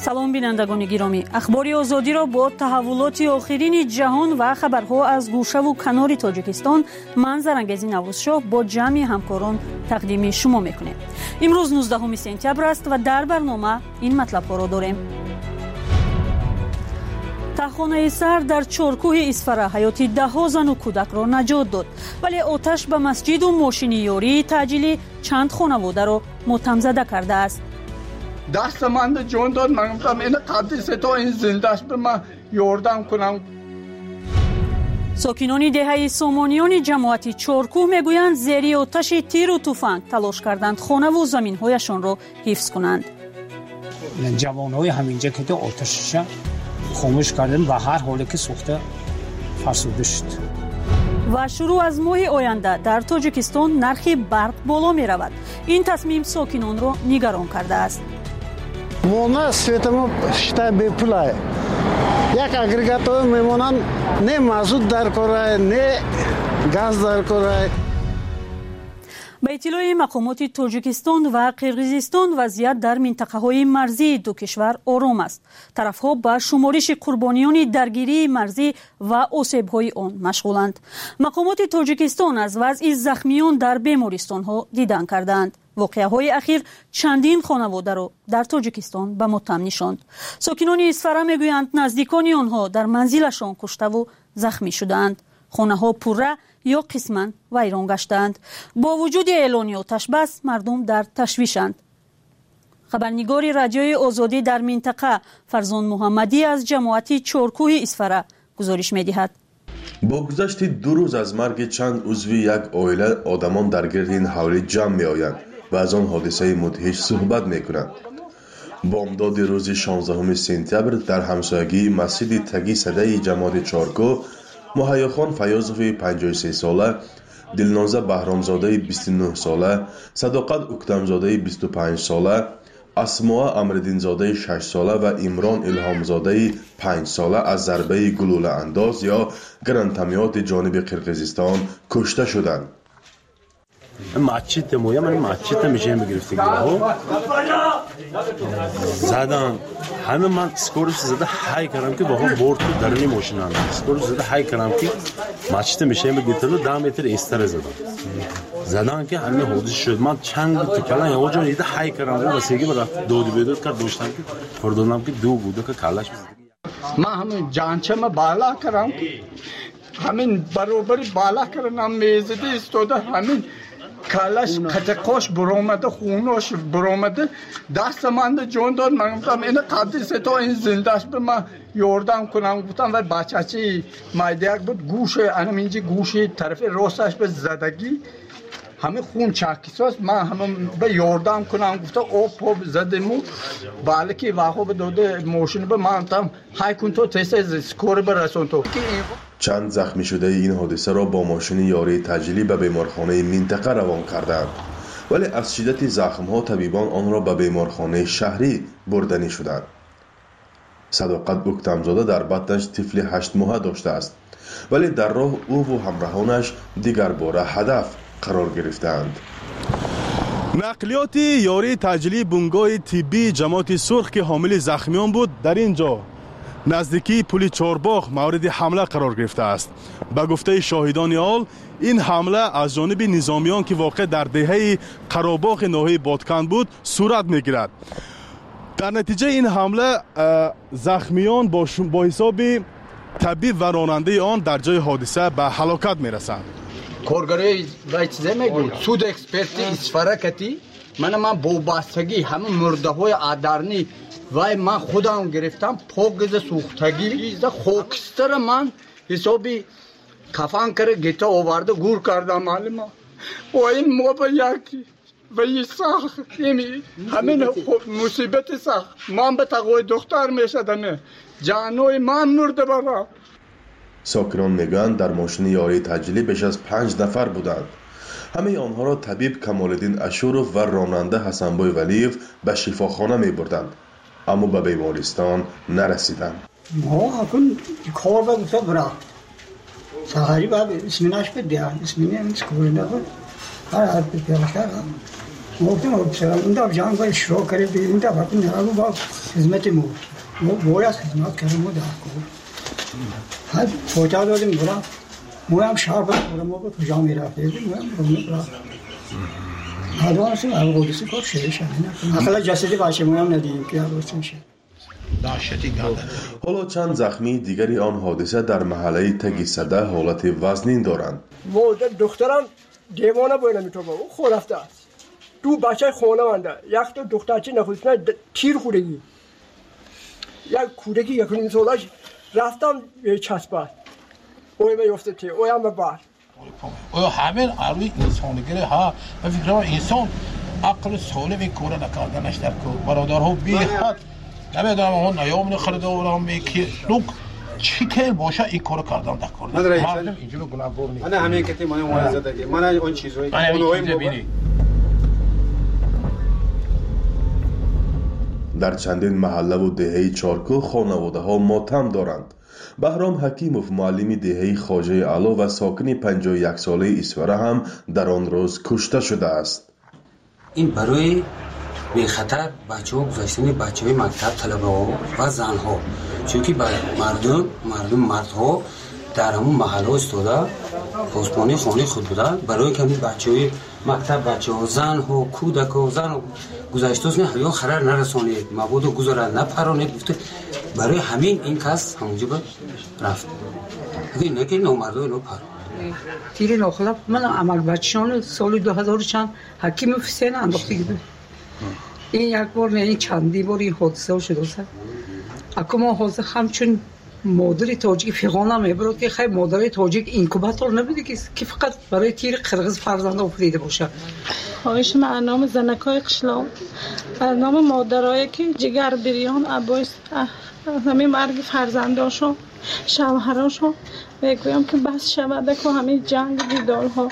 салом бинандагони гиромӣ, ахбори озодиро бо таҳаввулоти охирини ҷаҳон ва хабарҳо аз гӯшаву канори Тоҷикистон ман Зарангези Наврӯзшоҳ бо ҷамъи ҳамкорон тақдими шумо мекунем. имрӯз 19 сентябр аст ва дар барнома ин матлабҳоро дорем. тахонаи сар дар чоркӯҳи Исфара ҳаёти даҳҳо зану кӯдакро наҷот дод, вале оташ ба масҷиду мошини ёрии таъҷилӣ чанд хонаводаро мотамзада кардааст. дастаманда ҷон дод, ман гуфтам ин қаддисе то ин зиндаш ба ман ёрдам кунам. сокинони деҳаи сомониёни ҷамоати чоркӯҳ мегӯянд зери оташи тиру туфанг талош карданд хонаву заминҳояшонро ҳифз кунанд. ҷавонҳои ҳаминҷа ки оташша خاموش کردن و هر حالی که سوخته فرسوده شد. و شروع از ماه آینده در تاجیکستان نرخ برق بالا می رود. این تصمیم ساکنان را نگران کرده است. واقعا سویتمو شتا به پولای. یک اگریگاتور میمونن نه مازوت در کاره نه گاز در کاره. با اطلاع مقامات تاجیکستان و قرقیزستان وضعیت در منطقه‌های مرزی دو کشور آرام است. طرف‌ها با شمارش قربانیان درگیری مرزی و آسیب‌های آن مشغولند. مقامات تاجیکستان از وضع زخمیان در بیمارستان‌ها دیدن کردند. واقعه‌های اخیر چندین خانواده را در تاجیکستان به ماتم نشاند. ساکنان اسفره می‌گویند نزدیکان آنها در منزلشان کشته و زخمی شدند. خانه‌ها پره یا قسماً ویران گشتند. با وجود اعلان آتش بس مردم در تشویشند. خبرنگار رادیوی آزادی در منطقه فرزان محمدی از جماعت چارکوه اسفره گزارش می‌دهد. با گذشت 2 روز از مرگ چند عضو یک عائله آدمان در گرد این حوله جمع می‌آیند و از آن حادثه مدهش صحبت می‌کنند. بامداد روز 16 سپتامبر در همسایگی مسجد تگی صدای جماعت چارکوه مهیاخان فیاضوی 53 ساله، دلنازه بهرامزاده 29 ساله، صداقت اکتمزاده 25 ساله، اسماء امردینزاده 6 ساله و عمران الهامزاده 5 ساله از ضربه گلوله انداز یا گرانتمیات جانب قرقیزستان کشته شدند. مسجد مویا من مسجد میشه میگرفتیم زدن همه من سکورش زده های کردم که با هم برد تو درونی ماشین هم سکورش زده های کردم که مسجد میشه میگرفتم 10 متر ایستر زدن که همه حادثه شد. من چند تو کلا یه جا دیده های کردم و سیگی برات دود بیدود کرد داشتم که فردونم که دو بوده که کلاش من همین جانچم بالا کردم همین برابری بالا کردم میزدی استوده همین کلاش کتکاش برآمده خوناش برآمده دستمند جون داد. من گفتم این قدیسه تو این زندهش به من یاردم کنم. گفتم و بچه‌چی مایدیک بود گوشه انم اینجا گوشه طرف راستش به زدگی همه خون چاکیساست. من همه به یاردم کنم. گفتم آب زدمو بالکی واقعا به دوده ماشین به من گفتم های کن تو تیسه سکور برسون تو. چند زخمی شده این حادثه را با ماشین یاری تجلی به بیمارخانه منطقه روان کردند، ولی از شدت زخم‌ها طبیبان آن را به بیمارخانه شهری بردنی شدند. صداقت اکتمزاده در بطنش طفل 8 ماهه داشته است، ولی در راه او و همراهانش دیگر باره هدف قرار گرفتند. نقلیات یاری تجلی بنگاه طبی جماعت سرخ که حامل زخمیان بود در اینجا نزدیکی پل چارباغ مورد حمله قرار گرفته است. به گفته شاهدان حال این حمله از جانب نظامیان که واقع در دهه قراباغ ناحیه بادکند بود صورت میگیرد. در نتیجه این حمله زخمیان با حساب طبیب و راننده آن در جای حادثه به هلاکت میرسند. کارگری و چیزه میگوید سود اکسپرتی اسفره کتی من با بستگی همه مرده های آدرنی و من خودم گرفتم پاگز سوختگی خوکستر من حسابی کفان کرده گیتا آورده گور کردم معلومه و این موبا یکی و این سخت همین مصیبت سخت من به تقوی دختر میشدم جانوی من مرده برا. ساکنان میگویند در ماشین یاری تجلی بیش از 5 نفر بودند. همه آنها را طبیب کمالالدین اشوروف و راننده حسنبای ولیف به شفاخانه میبردند، اما به بیمارستان نرسیدند. ما اکن کار بگفته برا سهاری باید اسمیناش بده اسمینی هم سکوری نبود هر حد پیاش کردم موقعی ما بسرم اونده جان باید شروع کرده اینده باید نگاه با خدمت مو باید خدمت کردم و در کن هر فوتا دادیم برا مو هم شهر برا ما به کجا میرفتیم مو هم برا هدوان هستیم قدسی کار شده شده اخلا جسدی باشه مو هم ندیدیم که عروسی میشه. حالا چند زخمی دیگری آن حادثه در محله تگیسده حالت وزنین دارند. دخترم دیوانه باید نمیتونه او خود رفته است. دو بچه خونه منده یک تا دخترچه نخوزنه تیر خورگی یک کودکی یک نیم سالش رفتم چسبه اوی میفته تیر اوی هم ببر همین عروی انسانگره ها و فکر کنم انسان عقل سالم این کار نکردنش در کار برادرها بی حد نمیدونم اون نیامون خریده و که لوک چی که باشه این کار کردم در کار مردم اینجور گناهگار نیست. من همین کتی من ملاحظه دارم من اون چیزایی در چندین محله و دهه چارکو خانواده ها ماتم دارند. بهرام حکیموف معلم دهه خواجه علا و ساکن 51 ساله اسفره هم در آن روز کشته شده است. این برای به خطر بچه‌ها گذاشتن بچه‌های مکتب طلبه‌ها و زن‌ها چون که مردها در همون محله استاده پاسبانی خانه خود بودن برای که همین بچه‌های مکتب بچه‌ها زن‌ها کودک‌ها زن گذاشته نه یا خرر نرسونه مبادا گذارن نپرانه گفته برای همین این کس همونجا رفت نه که نامرده اینو پر تیر ناخلاف من عمل بچه‌ان سال 2000 چند حکیم حسین انداخته بود این یک بار نه این چندی بار این حادثه شده است اما ما حاضر همچون مادر تاجیک فیغانم میبرد که خیلی مادر تاجیک اینکوباتور نبوده که فقط برای تیر قرغز فرزند افتاده باشه. خواهش برنامه زنکای قشلاق برنامه مادرایی که جگر بریان عباس همین مرگ فرزنداشون شوهراشون بگویم که بس شود که همین جنگ دیدال ها.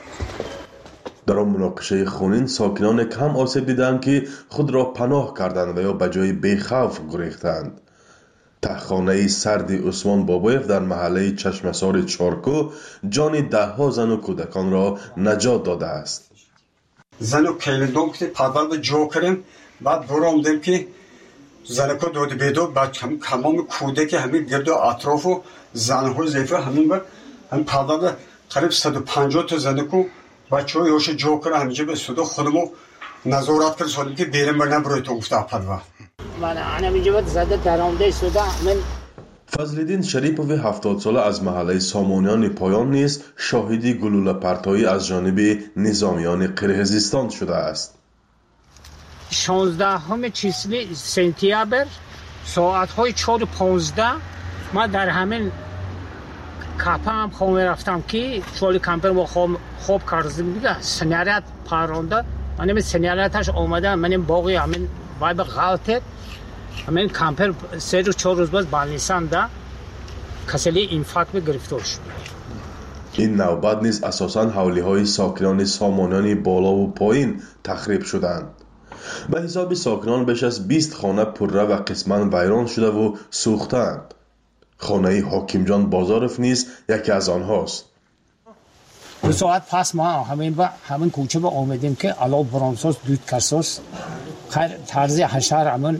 در آن مناقشه خونین ساکنان کم آسیب دیدند که خود را پناه کردند و یا به جای بیخوف گریختند. تخانه سرد عثمان بابایف در محله چشمسار چارکو جان ده زن و کودکان را نجات داده است. زن و کلیدون که پدر به جو کردیم بعد برامدیم که زنکو دود بیدو بعد تمام کودک همین گرد و اطراف و زنها زیفه همین پدر قریب 150 تا زنکو بچه های هاش جو کرد همینجا به صدا خودمو نظارت کرد سالیم که بیرم برنم بروی تو گفته پدوه من همینجا باید زده درامده صدا من فضلالدین شریپوف 70 ساله از محله سامانیان پایان نیز شاهدی گلوله پرتایی از جانب نظامیان قرغیزستان شده است. 16 چیسلی سپتامبر ساعت های 4:15 من در همین کپه هم خواهم رفتم که چولی کمپر ما خوب کردیم دیگه سنیارت پرانده من این سنیارتش آمده من این باقی همین وایب غلطه همین کمپر 3 روز 4 روز باز بانیسان ده کسلی اینفاکت به گرفتار شد. این نوبت نیز اساساً حولی های ساکنان سامانیان بالا و پایین تخریب شدند. به حساب ساکنان بیش از 20 خانه پره و قسماً ویران شده و سوختند. خانه حاکم جان بازارف نیز یکی از آنهاست. 2 ساعت پس ما همین کوچه به آمدیم که علاوه برانساز دود کساس طرز حشر همین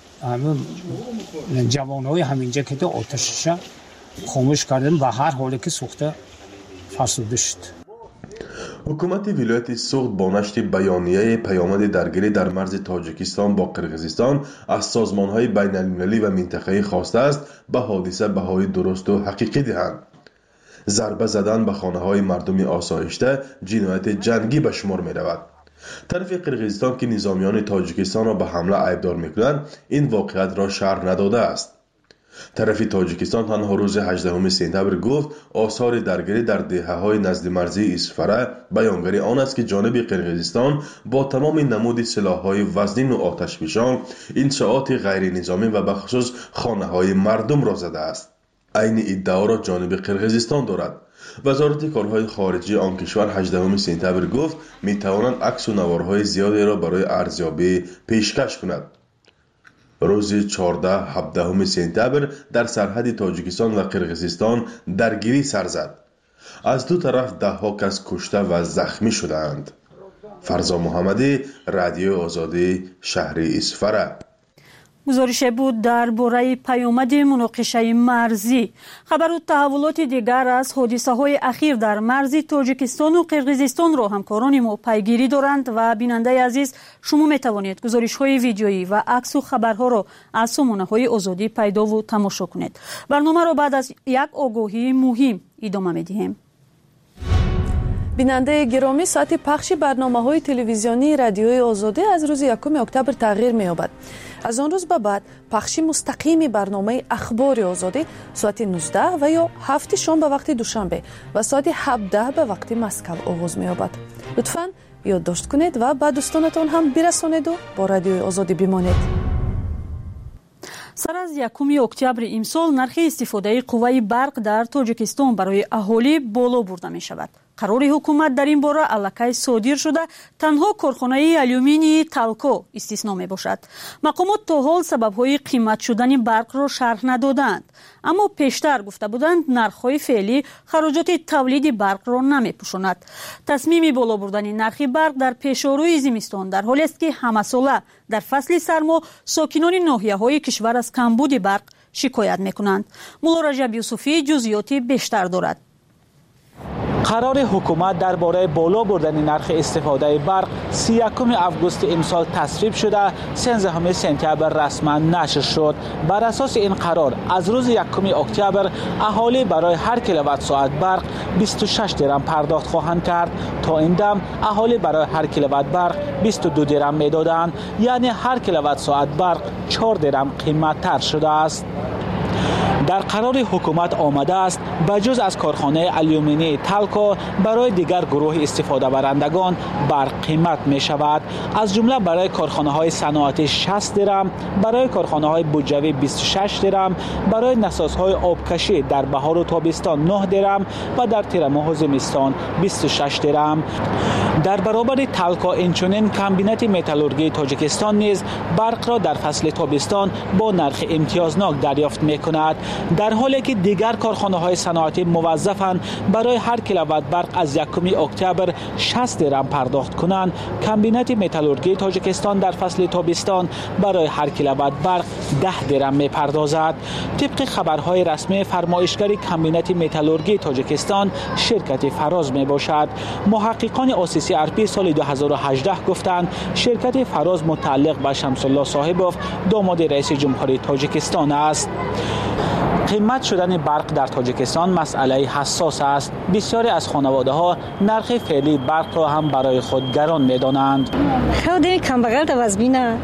جوانهای همینجا که تو آتشش خاموش کردن و هر حالی که سوخته فرسوده شد. حکومت ولایت سوخت با نشر بیانیه پیامد درگیری در مرز تاجیکستان با قرغیزستان از سازمان‌های بین‌المللی و منطقه‌ای خواسته است به حادثه بهای درست و حقیقی دهند. ضربه زدن به خانه‌های مردم آسایشته جنایت جنگی به شمار می‌رود. طرف قرغیزستان که نظامیان تاجیکستان را به حمله عیبدار می‌کنند این واقعیت را شرح نداده است. طرف تاجیکستان تنها روز 18 سپتامبر گفت آثار درگیری در دهه‌های نزد مرزی اسفره بیانگری آن است که جانب قرغیزستان با تمام نمود سلاح‌های وزنین و آتشفشان انشاءات غیر نظامی و بخصوص خانه‌های مردم را زده است. این ادعا را جانب قرغیزستان دارد. وزارت کارهای خارجه آن کشور 18 سپتامبر گفت می‌توانند عکس و نوارهای زیادی را برای ارزیابی پیشکش کند. روز 14-17 سپتامبر در سرحد تاجیکستان و قرغیزستان درگیری سر زد. از دو طرف ده‌ها کس کشته و زخمی شدند. فرزا محمدی، رادیو آزادی، شهر اسفره. گزارش بود درباره پیامد مناقشه مرزی. خبر و تحولات دیگر از حادثه‌های اخیر در مرز تاجیکستان و قرقیزستان را همکاران ما پیگیری دارند و بیننده عزیز شما می توانید گزارش‌های ویدیویی و عکس و خبرها را از سامانه‌های آزادی پیدا و تماشا کنید. برنامه را بعد از یک آگاهی مهم ادامه می‌دهیم. بیننده گرامی، ساعت پخش برنامه‌های تلویزیونی رادیوی آزادی از روز 1 اکتبر تغییر می‌یابد. از آن روز به بعد پخش مستقیم برنامه اخبار آزادی ساعت 19 و یا 7 شام به وقت دوشنبه و ساعت 17 به وقت مسکو آغاز می‌یابد. لطفاً یادداشت کنید و به دوستانتان هم برسانید و با رادیوی آزادی بمانید. سر از 1 اکتبر امسال نرخ استفاده قوه برق در تاجیکستان برای اهالی بالا برده می شود. قرار حکومت در این باره الکی صادر شده تنها کارخانه آلومینی تالکو استثنا می باشد. مقامات تا حال سبب‌های قیمت شدن برق را شرح ندادند، اما پیشتر گفته بودند نرخ‌های فعلی خراجات تولید برق را نمی‌پوشاند. تصمیم بالا بردن نرخ برق در پیش‌روی زمستان در حالی است که همه‌ساله در فصل سرما ساکنان ناحیه‌های کشور از کمبود برق شکایت می‌کنند. مولا رجب یوسفی جزئیات بیشتر دارد. قرار حکومت درباره بالا بردن نرخ استفاده برق 31 آگوست امسال تصویب شده 13 سپتامبر رسما نشر شد. بر اساس این قرار از روز 1 اکتبر اهالی برای هر کیلووات ساعت برق 26 درم پرداخت خواهند کرد. تا این دم اهالی برای هر کیلووات برق 22 درم میدادند، یعنی هر کیلووات ساعت برق 4 درم قیمت تر شده است. در قرار حکومت آمده است بجز از کارخانه آلومینی تالکو برای دیگر گروه استفاده برندگان برق قیمت می شود. از جمله برای کارخانه های صنعتی 60 درم، برای کارخانه های بودجوی 26 درم، برای نساز های آبکشی در بهار و تابستان 9 درم و در تیر ماه و زمستان 26 درم. در برابر تالکو اینچنین کمبینت متالورژی تاجیکستان نیز برق را در فصل تابستان با نرخ امتیازناک دریافت می کند، در حالی که دیگر کارخانه های صنعتی موظفند برای هر کیلووات برق از 1 اکتبر 60 درم پرداخت کنند. کمبینت متالورژی تاجیکستان در فصل تابستان برای هر کیلووات برق 10 درم می پردازد. طبق خبرهای رسمی فرمایشگر کمبینت متالورژی تاجیکستان شرکت فراز می باشد. محققان آسیسی ارپی سال 2018 گفتند شرکت فراز متعلق به شمس الله صاحبوف داماد رئیس جمهوری تاجیکستان است. قیمت شدن برق در تاجیکستان مسئله حساس است. بسیاری از خانواده‌ها نرخ فعلی برق را هم برای خود گران می‌دانند. خودی کمبغل تا وزبینا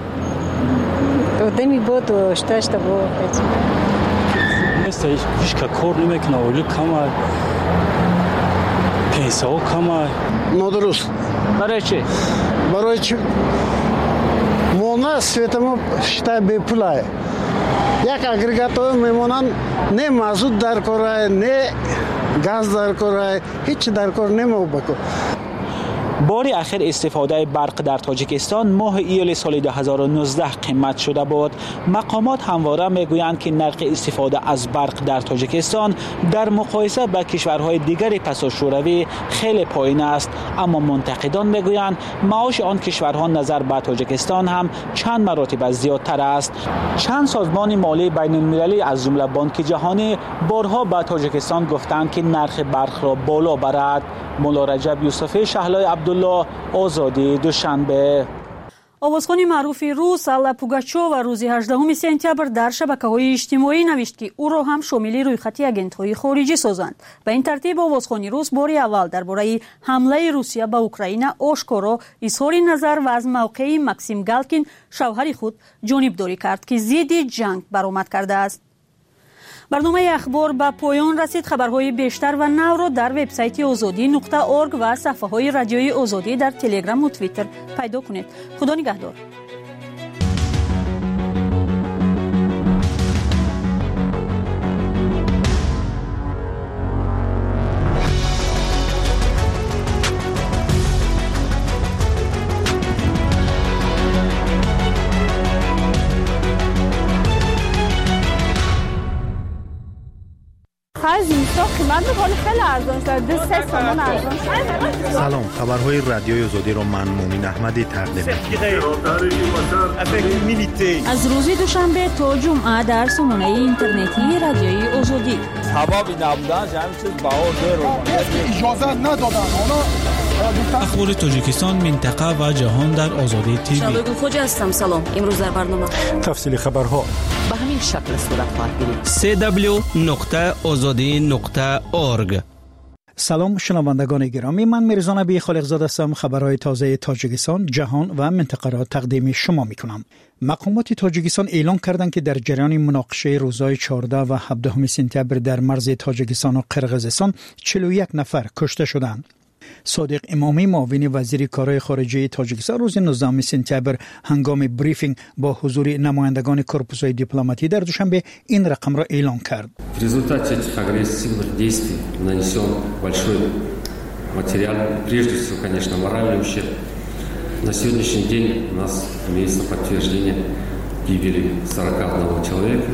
دمی بود و اشتاش تا بود. استایش هیچ کار نمی‌کنه، ولی کمه پیسه ها کمه. نادرست. برای چی؟ برای چی؟ مونا سویتمو شتا به پولای. یک اگریگاتور میمونن نه مازوت در کاره نه گاز در کاره هیچ در کار نمو بکو. بار اخیر استفاده برق در تاجیکستان ماه ایول سال 2019 قیمت شده بود. مقامات همواره میگویند که نرخ استفاده از برق در تاجیکستان در مقایسه با کشورهای دیگر پس از شوروی خیلی پایین است، اما منتقدان میگویند معاش آن کشورها نظر به تاجیکستان هم چند مراتب زیادتر است. چند سازمان مالی بین المللی از جمله بانک جهانی بارها به تاجیکستان گفتند که نرخ برق را بالا برد. مولا رجب یوسفی شهلای عبدالله، آزادی، دوشنبه. آوازخوان معروف روس آلا پوگاچووا روز 18 سپتامبر در شبکه‌های اجتماعی نوشت که او را هم شامل رویخطی آگنت‌های خارجی سازند. به این ترتیب آوازخوان روس بار اول درباره حمله روسیه به اوکراین آشکارا اظهار نظر و از موقع ماکسیم گالکین شوهر خود جانبداری کرد که ضد جنگ برآمد کرده است. برنامه اخبار به پایان رسید. خبرهای بیشتر و نو را در وبسایت azadi.org و صفحه‌های رادیوی آزادی در تلگرام و توییتر پیدا کنید. خدا نگهدار. از اینا قیمت میکنه خیلی ارزان شده 3 تومن ارزان شده. سلام، خبرهای رادیوی آزادی را من مومین احمدی تقدیم می‌کنم. از روز دوشنبه تا جمعه در سامانه اینترنتی رادیوی آزادی. هوا بی نبودن همین چیز بهار اجازه ندادن. اخبار تاجیکستان، منطقه و جهان در آزادی تیوی. شادو خوج هستم. سلام. امروز در برنامه تفصیل خبرها به همین شکل صورت خواهد گرفت. www.azadi.org. سلام شنوندگان گرامی، من میرزا نبی خالقزاده هستم. خبرهای تازه تاجیکستان، جهان و منطقه را تقدیم شما میکنم. مقامات تاجیکستان اعلام کردند که در جریان مناقشه روزهای 14 و 17 سپتامبر در مرز تاجیکستان و قرقیزستان 41 نفر کشته شدند. صادق امامی معاون وزیر کارهای خارجه تاجیکستان روز 19 سپتامبر هنگام بریفینگ با حضور نمایندگان کورپوس‌های دیپلماتی در دوشنبه این رقم را اعلام کرد. В результате этих агрессивных действий нанесен большой материальный, прежде всего, конечно, моральный ущерб. На сегодняшний день у нас имеется подтверждение гибели 41 человека.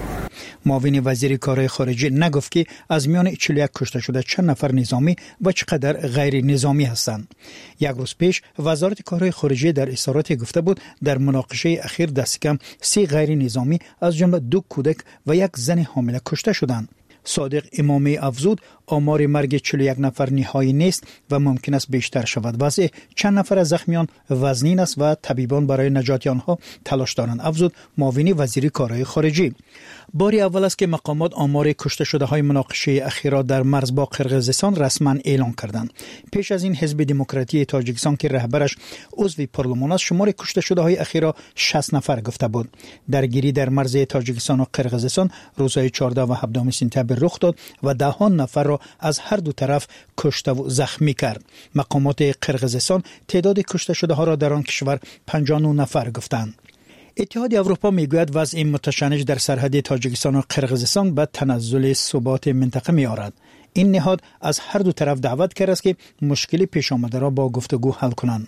معاون وزیر کارهای خارجه نگفت که از میان 41 کشته شده چند نفر نظامی و چقدر غیر نظامی هستند. یک روز پیش وزارت کارهای خارجه در اظهارات گفته بود در مناقشه اخیر دست کم 3 غیر نظامی از جمله 2 کودک و 1 زن حامله کشته شدند. صادق امامی افزود آمار مرگ 41 نفر نهایی نیست و ممکن است بیشتر شود. وضع چند نفر از زخمیان وزنین است و طبیبان برای نجات آنها تلاش دارند، افزود معاون وزیر کارهای خارجه. باری اول است که مقامات آمار کشته شده های مناقشه اخیرا در مرز با قرقیزستان رسما اعلام کردند. پیش از این حزب دموکراتی تاجیکستان که رهبرش عضو پارلمان است شمار کشته شده های اخیرا 60 نفر گفته بود. درگیری در مرز تاجیکستان و قرقیزستان روزهای 14 و 17 سپتامبر رخ داد و دهان نفر را از هر دو طرف کشته و زخمی کرد. مقامات قرقیزستان تعداد کشته شده ها را در آن کشور 59 نفر گفتند. اتحاد اروپا میگوید وضع متشنج در سرحد تاجیکستان و قرقیزستان به تنزل ثبات منطقه می‌آورد. این نهاد از هر دو طرف دعوت کرده است که مشکل پیش آمده را با گفتگو حل کنند.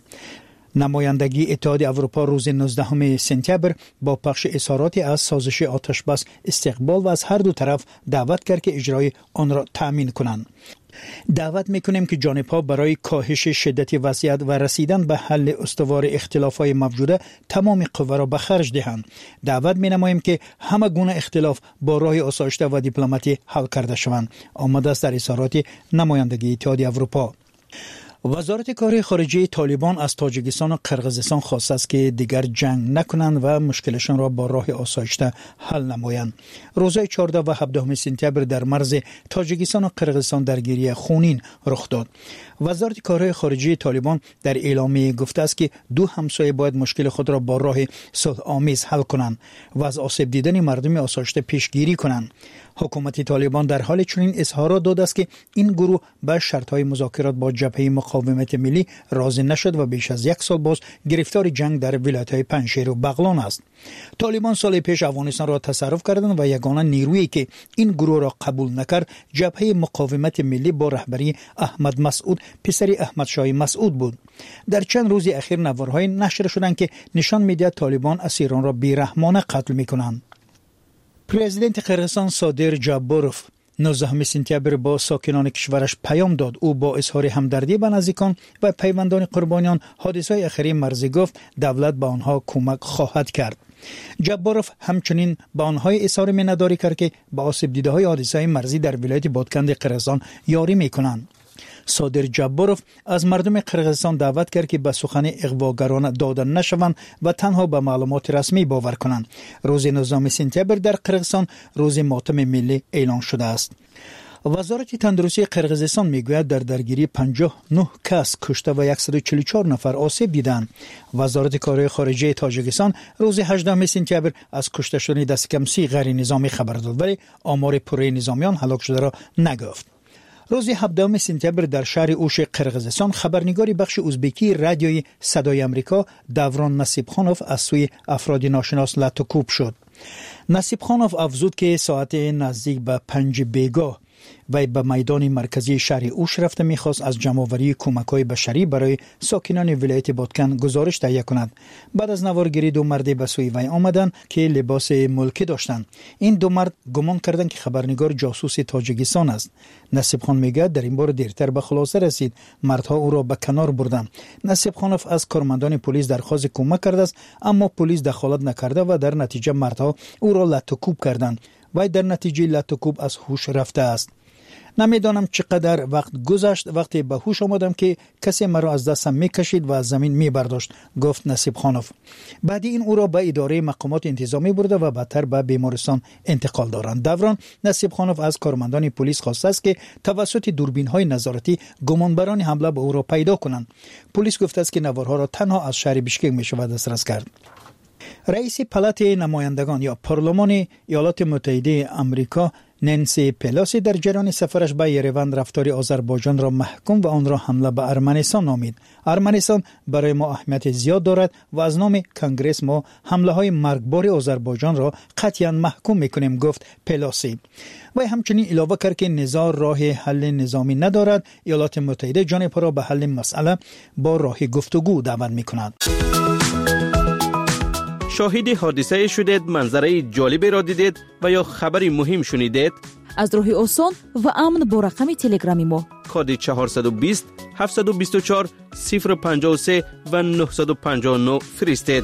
نمایندگی اتحاد اروپا روز 19 سپتامبر با پخش اظهاراتی از سازش آتش بس استقبال و از هر دو طرف دعوت کرد که اجرای آن را تأمین کنند. دعوت میکنیم که جانب‌ها برای کاهش شدت وضعیت و رسیدن به حل استوار اختلافات موجوده تمام قوا را به خرج دهند. دعوت می‌نماییم که همه گونه اختلاف با راه آسایشته و دیپلماتی حل کرده شوند. آمده است در اظهارات نمایندگی اتحاد اروپا. وزارت کارهای خارجه طالبان از تاجیکستان و قرقیزستان خواسته است که دیگر جنگ نکنند و مشکلشان را با راه آسایشته حل نمایند. روزهای 14 و 17 سپتامبر در مرز تاجیکستان و قرقیزستان درگیری خونین رخ داد. وزارت کارهای خارجه طالبان در اعلامیه گفته است که دو همسایه باید مشکل خود را با راه صلح آمیز حل کنند و از آسیب دیدن مردم آسایشته پیشگیری کنند. حکومت طالبان در حال چنین اظهارات داده است که این گروه به شرط‌های مذاکرات با جبهه مقاومت ملی راضی نشد و بیش از 1 سال باز گرفتار جنگ در ولایت‌های پنجشیر و بغلان است. طالبان سال پیش افغانستان را تصرف کردند و یگانه نیرویی که این گروه را قبول نکرد جبهه مقاومت ملی با رهبری احمد مسعود پسر احمد شاه مسعود بود. در چند روز اخیر نوارهای نشر شدند که نشان می‌دهد طالبان اسیران را بی‌رحمانه قتل می‌کنند. پرزیدنت قرقیزستان صادر جابروف 19 سپتامبر با ساکنان کشورش پیام داد. او با اظهار همدردی به نزدیکان و پیوندان قربانیان حادثه‌های اخیر مرزی گفت دولت به آنها کمک خواهد کرد. جابروف همچنین به آنها اظهار مینه‌داری کرد که با آسیب دیده‌های حادثه‌های مرزی در ولایت بادکند قرقیزستان یاری می‌کنند. صادر جابروف از مردم قرقیزستان دعوت کرد که به سخن اغواگران داده نشوند و تنها به معلومات رسمی باور کنند. روز 19 سپتامبر در قرقیزستان روز ماتم ملی اعلان شده است. وزارت تندرستی قرقیزستان میگوید در درگیری 59 کس کشته و 144 نفر آسیب دیدند. وزارت کارهای خارجه تاجیکستان روز 18 سپتامبر از کشته شدن دست کم 30 غیر نظامی خبر داد ولی آمار پوره نظامیان هلاک شده را نگفت. روز 17 سپتامبر در شهر اوش قرقیزستان خبرنگاری بخش ازبکی رادیوی صدای آمریکا دوران نصیبخانوف از سوی افراد ناشناس لطوکوب شد. نصیبخانوف افزود که ساعت نزدیک به 5 بیگاه وی به میدان مرکزی شهر اوش رفته میخواست از جمع‌آوری کمک‌های بشری برای ساکنان ولایت بادکن گزارش تهیه کند. بعد از نوارگیری دو مرد به سوی وی آمدند که لباس ملکی داشتند. این دو مرد گمان کردند که خبرنگار جاسوس تاجیکستان است. نصیب خان میگه در این بار دیرتر به خلاصه رسید. مردها او را به کنار بردند. نصیب خانوف از کارمندان پلیس درخواست کمک کرده است، اما پلیس دخالت نکرده و در نتیجه مردها او را لطوکوب کردند و در نتیجه لطوکوب از هوش رفته است. نمیدانم چقدر وقت گذشت وقتی به هوش آمدم که کسی مرا از دستم میکشید و از زمین میبرداشت، گفت نصیب خانوف. بعدی این او را به اداره مقامات انتظامی برده و بعدتر به بیمارستان انتقال دارند. دوران نصیب خانوف از کارمندان پلیس خواسته است که توسط دوربین‌های نظارتی گمانبران حمله به او را پیدا کنند. پلیس گفته است که نوارها را تنها از شهر بیشکک میشود دسترس کرد. رئیس پالات نمایندگان یا پارلمان ایالات متحده آمریکا نانسی پلوسی در جریان سفرش به یروان رفتار آذربایجان را محکوم و آن را حمله به ارمنستان نامید. ارمنستان برای ما اهمیت زیاد دارد و از نام کنگره ما حمله های مرگبار آذربایجان را قطعا محکوم میکنیم، گفت پلوسی. و همچنین اضافه کرد که نزاع راه حل نظامی ندارد. ایالات متحده جانب را به حل مسئله با راه گفتگو دعوت میکند. شاهد حادثه شدید، منظره جالبی را دیدید و یا خبری مهم شنیدید؟ از راه آسان و امن با رقم تلگرامی ما کد 420 724 053 و 959 فرستید.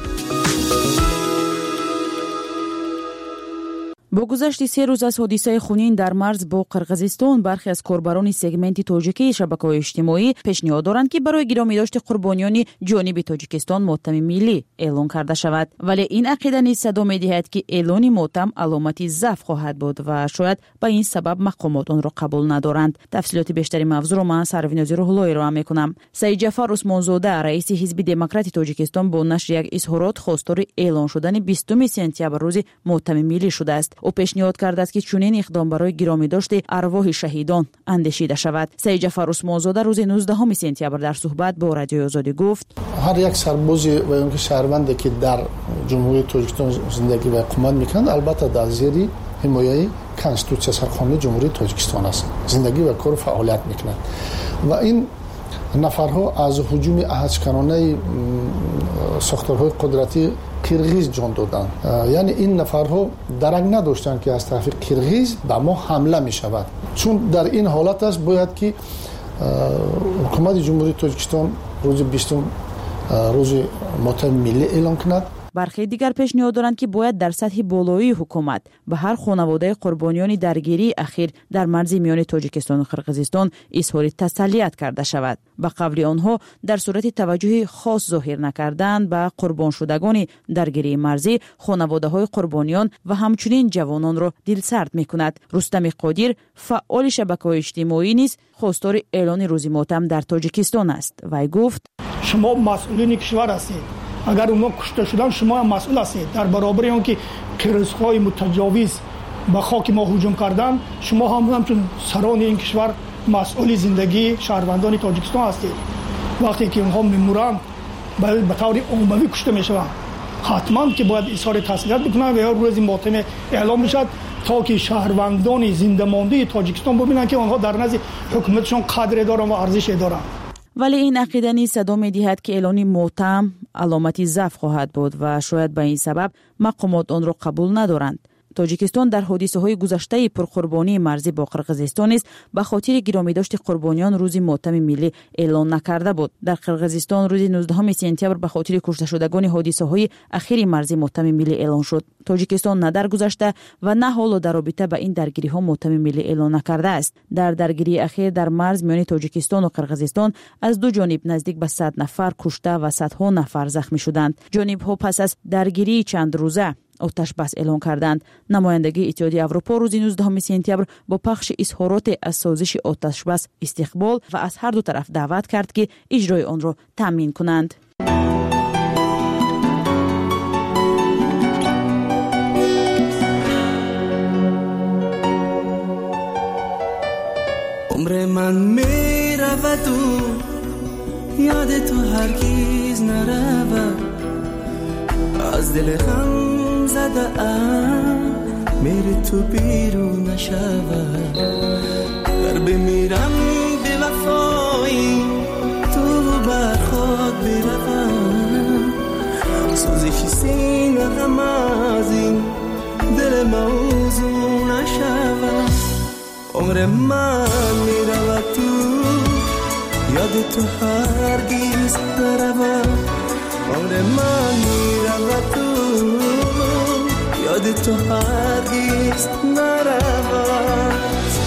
با گذشت 3 روز از حادثه خونین در مرز با قرقیزستان، برخی از کاربران سگمنت تاجیکی شبکه‌های اجتماعی پیشنهاد دارند که برای گرامیداشت قربانیان جانب تاجیکستان ماتم ملی اعلان کرده شود، ولی این عقیده نیز صدا می‌دهد که اعلان ماتم علامتی ضعف خواهد بود و شاید به این سبب مقامات آن را قبول ندارند. تفصیلات بیشتری موضوع را من سروینازی روح‌اللهی ارائه می‌کنم. سید جعفر عثمانزاده رئیس حزب دموکرات تاجیکستان با نشر یک اظهارات خواستار اعلان شدن 20 سپتامبر روز ماتم ملی شده است. او پیشنهاد کرده است که چنین اقدام برای گرامی داشت ارواح شهیدان اندیشیده شود. سید جعفر عثمانزاده روز 19 سپتامبر در صحبت با رادیوی آزادی گفت: هر یک سرباز و اون شهروندی که در جمهوری تاجیکستان زندگی و اقامت میکنند البته در زیر حمایت کنستیتوسیون سرخانه جمهوری تاجیکستان است، زندگی و کار و فعالیت میکنند و این نفرها از هجوم احدکنانه ساختارهای قدرتی قرغیز جان دادند. یعنی این نفرها درک نداشتند که از طرف قرغیز به ما حمله می شود. چون در این حالت است باید که حکومت جمهوری تاجیکستان روز 20 روز ماتم ملی اعلان کند. برخی دیگر پیشنهاد دارند که باید در سطح بالایی حکومت به هر خانواده قربانیان درگیری اخیر در مرز میان تاجیکستان و قرقیزستان اظهار تسلیت کرده شود. به قول آنها در صورت توجه خاص ظاهر نکردن به قربان شدگان درگیری مرزی، خانواده های قربانیان و همچنین جوانان را دلسرد میکند. رستم قادر فعال شبکه‌های اجتماعی نیز خواستار اعلان روز ماتم در تاجیکستان است. وی گفت: شما مسئولین کشور هستید. اگر اونا کشته شدن شما هم مسئول هستید. در برابر اون که قرقیزهای متجاوز به خاک ما هجوم کردن، شما هم همچون سران این کشور مسئول زندگی شهروندان تاجیکستان هستید. وقتی که اونها میمورند به طور عمومی کشته میشوند، حتما که باید اظهار تسلیت بکنن و یا روز ماتم اعلام میشد تا که شهروندان زنده مانده تاجیکستان ببینن که آنها در نزد حکومتشون قدر دارن و ارزش دارن. ولی این عقیده نیز صدا می‌دهد که اعلان ماتم علامتی ضعف خواهد بود و شاید به این سبب مقامات آن را قبول ندارند. تاجیکستان در حادثه‌های گذشته پرقربانی مرزی با قرقیزستان است به خاطر گرامیداشت قربانیان روز ماتم ملی اعلان نکرده بود. در قرقیزستان روز 19 سپتامبر به خاطر کشته شدگان حادثه‌های اخیر مرزی ماتم ملی اعلان شد. تاجیکستان نه در گذشته و نه حالا در رابطه با این درگیری‌ها ماتم ملی اعلان نکرده است. در درگیری اخیر در مرز میان تاجیکستان و قرقیزستان از دو جانب نزدیک به 100 نفر کشته و صدها نفر زخمی شدند. جانب‌ها پس از درگیری چند روزه آتش بس اعلان کردند. نمایندگی اتحادیه اروپا روز 19 سپتامبر با پخش اظهارات از سازش آتش بس استقبال و از هر دو طرف دعوت کرد که اجرای آن را تامین کنند. عمر من می رود و یاد تو هرگز نرود، از دل غم زده ام میری تو بیرون نشود. گر بمیرم به وفایی تو بر خود بروم سوزش سینه غم از این دل موضوع نشود عمر من میرود تو یاد تو هرگز نرود عمر من میرود تو یاد تو هرگز نرود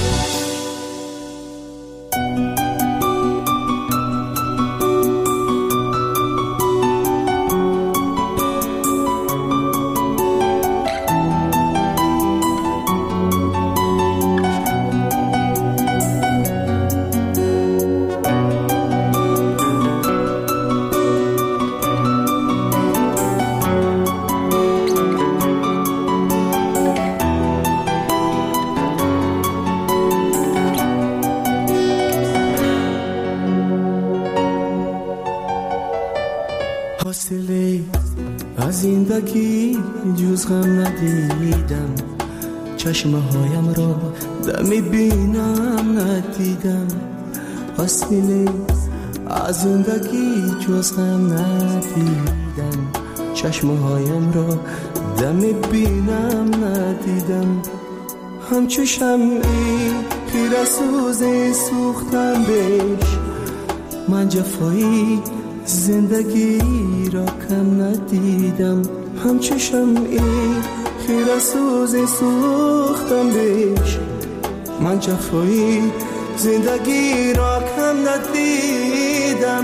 از زندگی جز غم ندیدم چشمه هایم را دمی بینم ندیدم حاصله از زندگی جز غم ندیدم چشمه هایم را دمی بینم ندیدم همچو شمعی خیره سوزی سوختم بهش من جفایی زندگی را کم ندیدم همچو شمعی خیره سوزی سوختم بهش من جفایی زندگی را کم ندیدم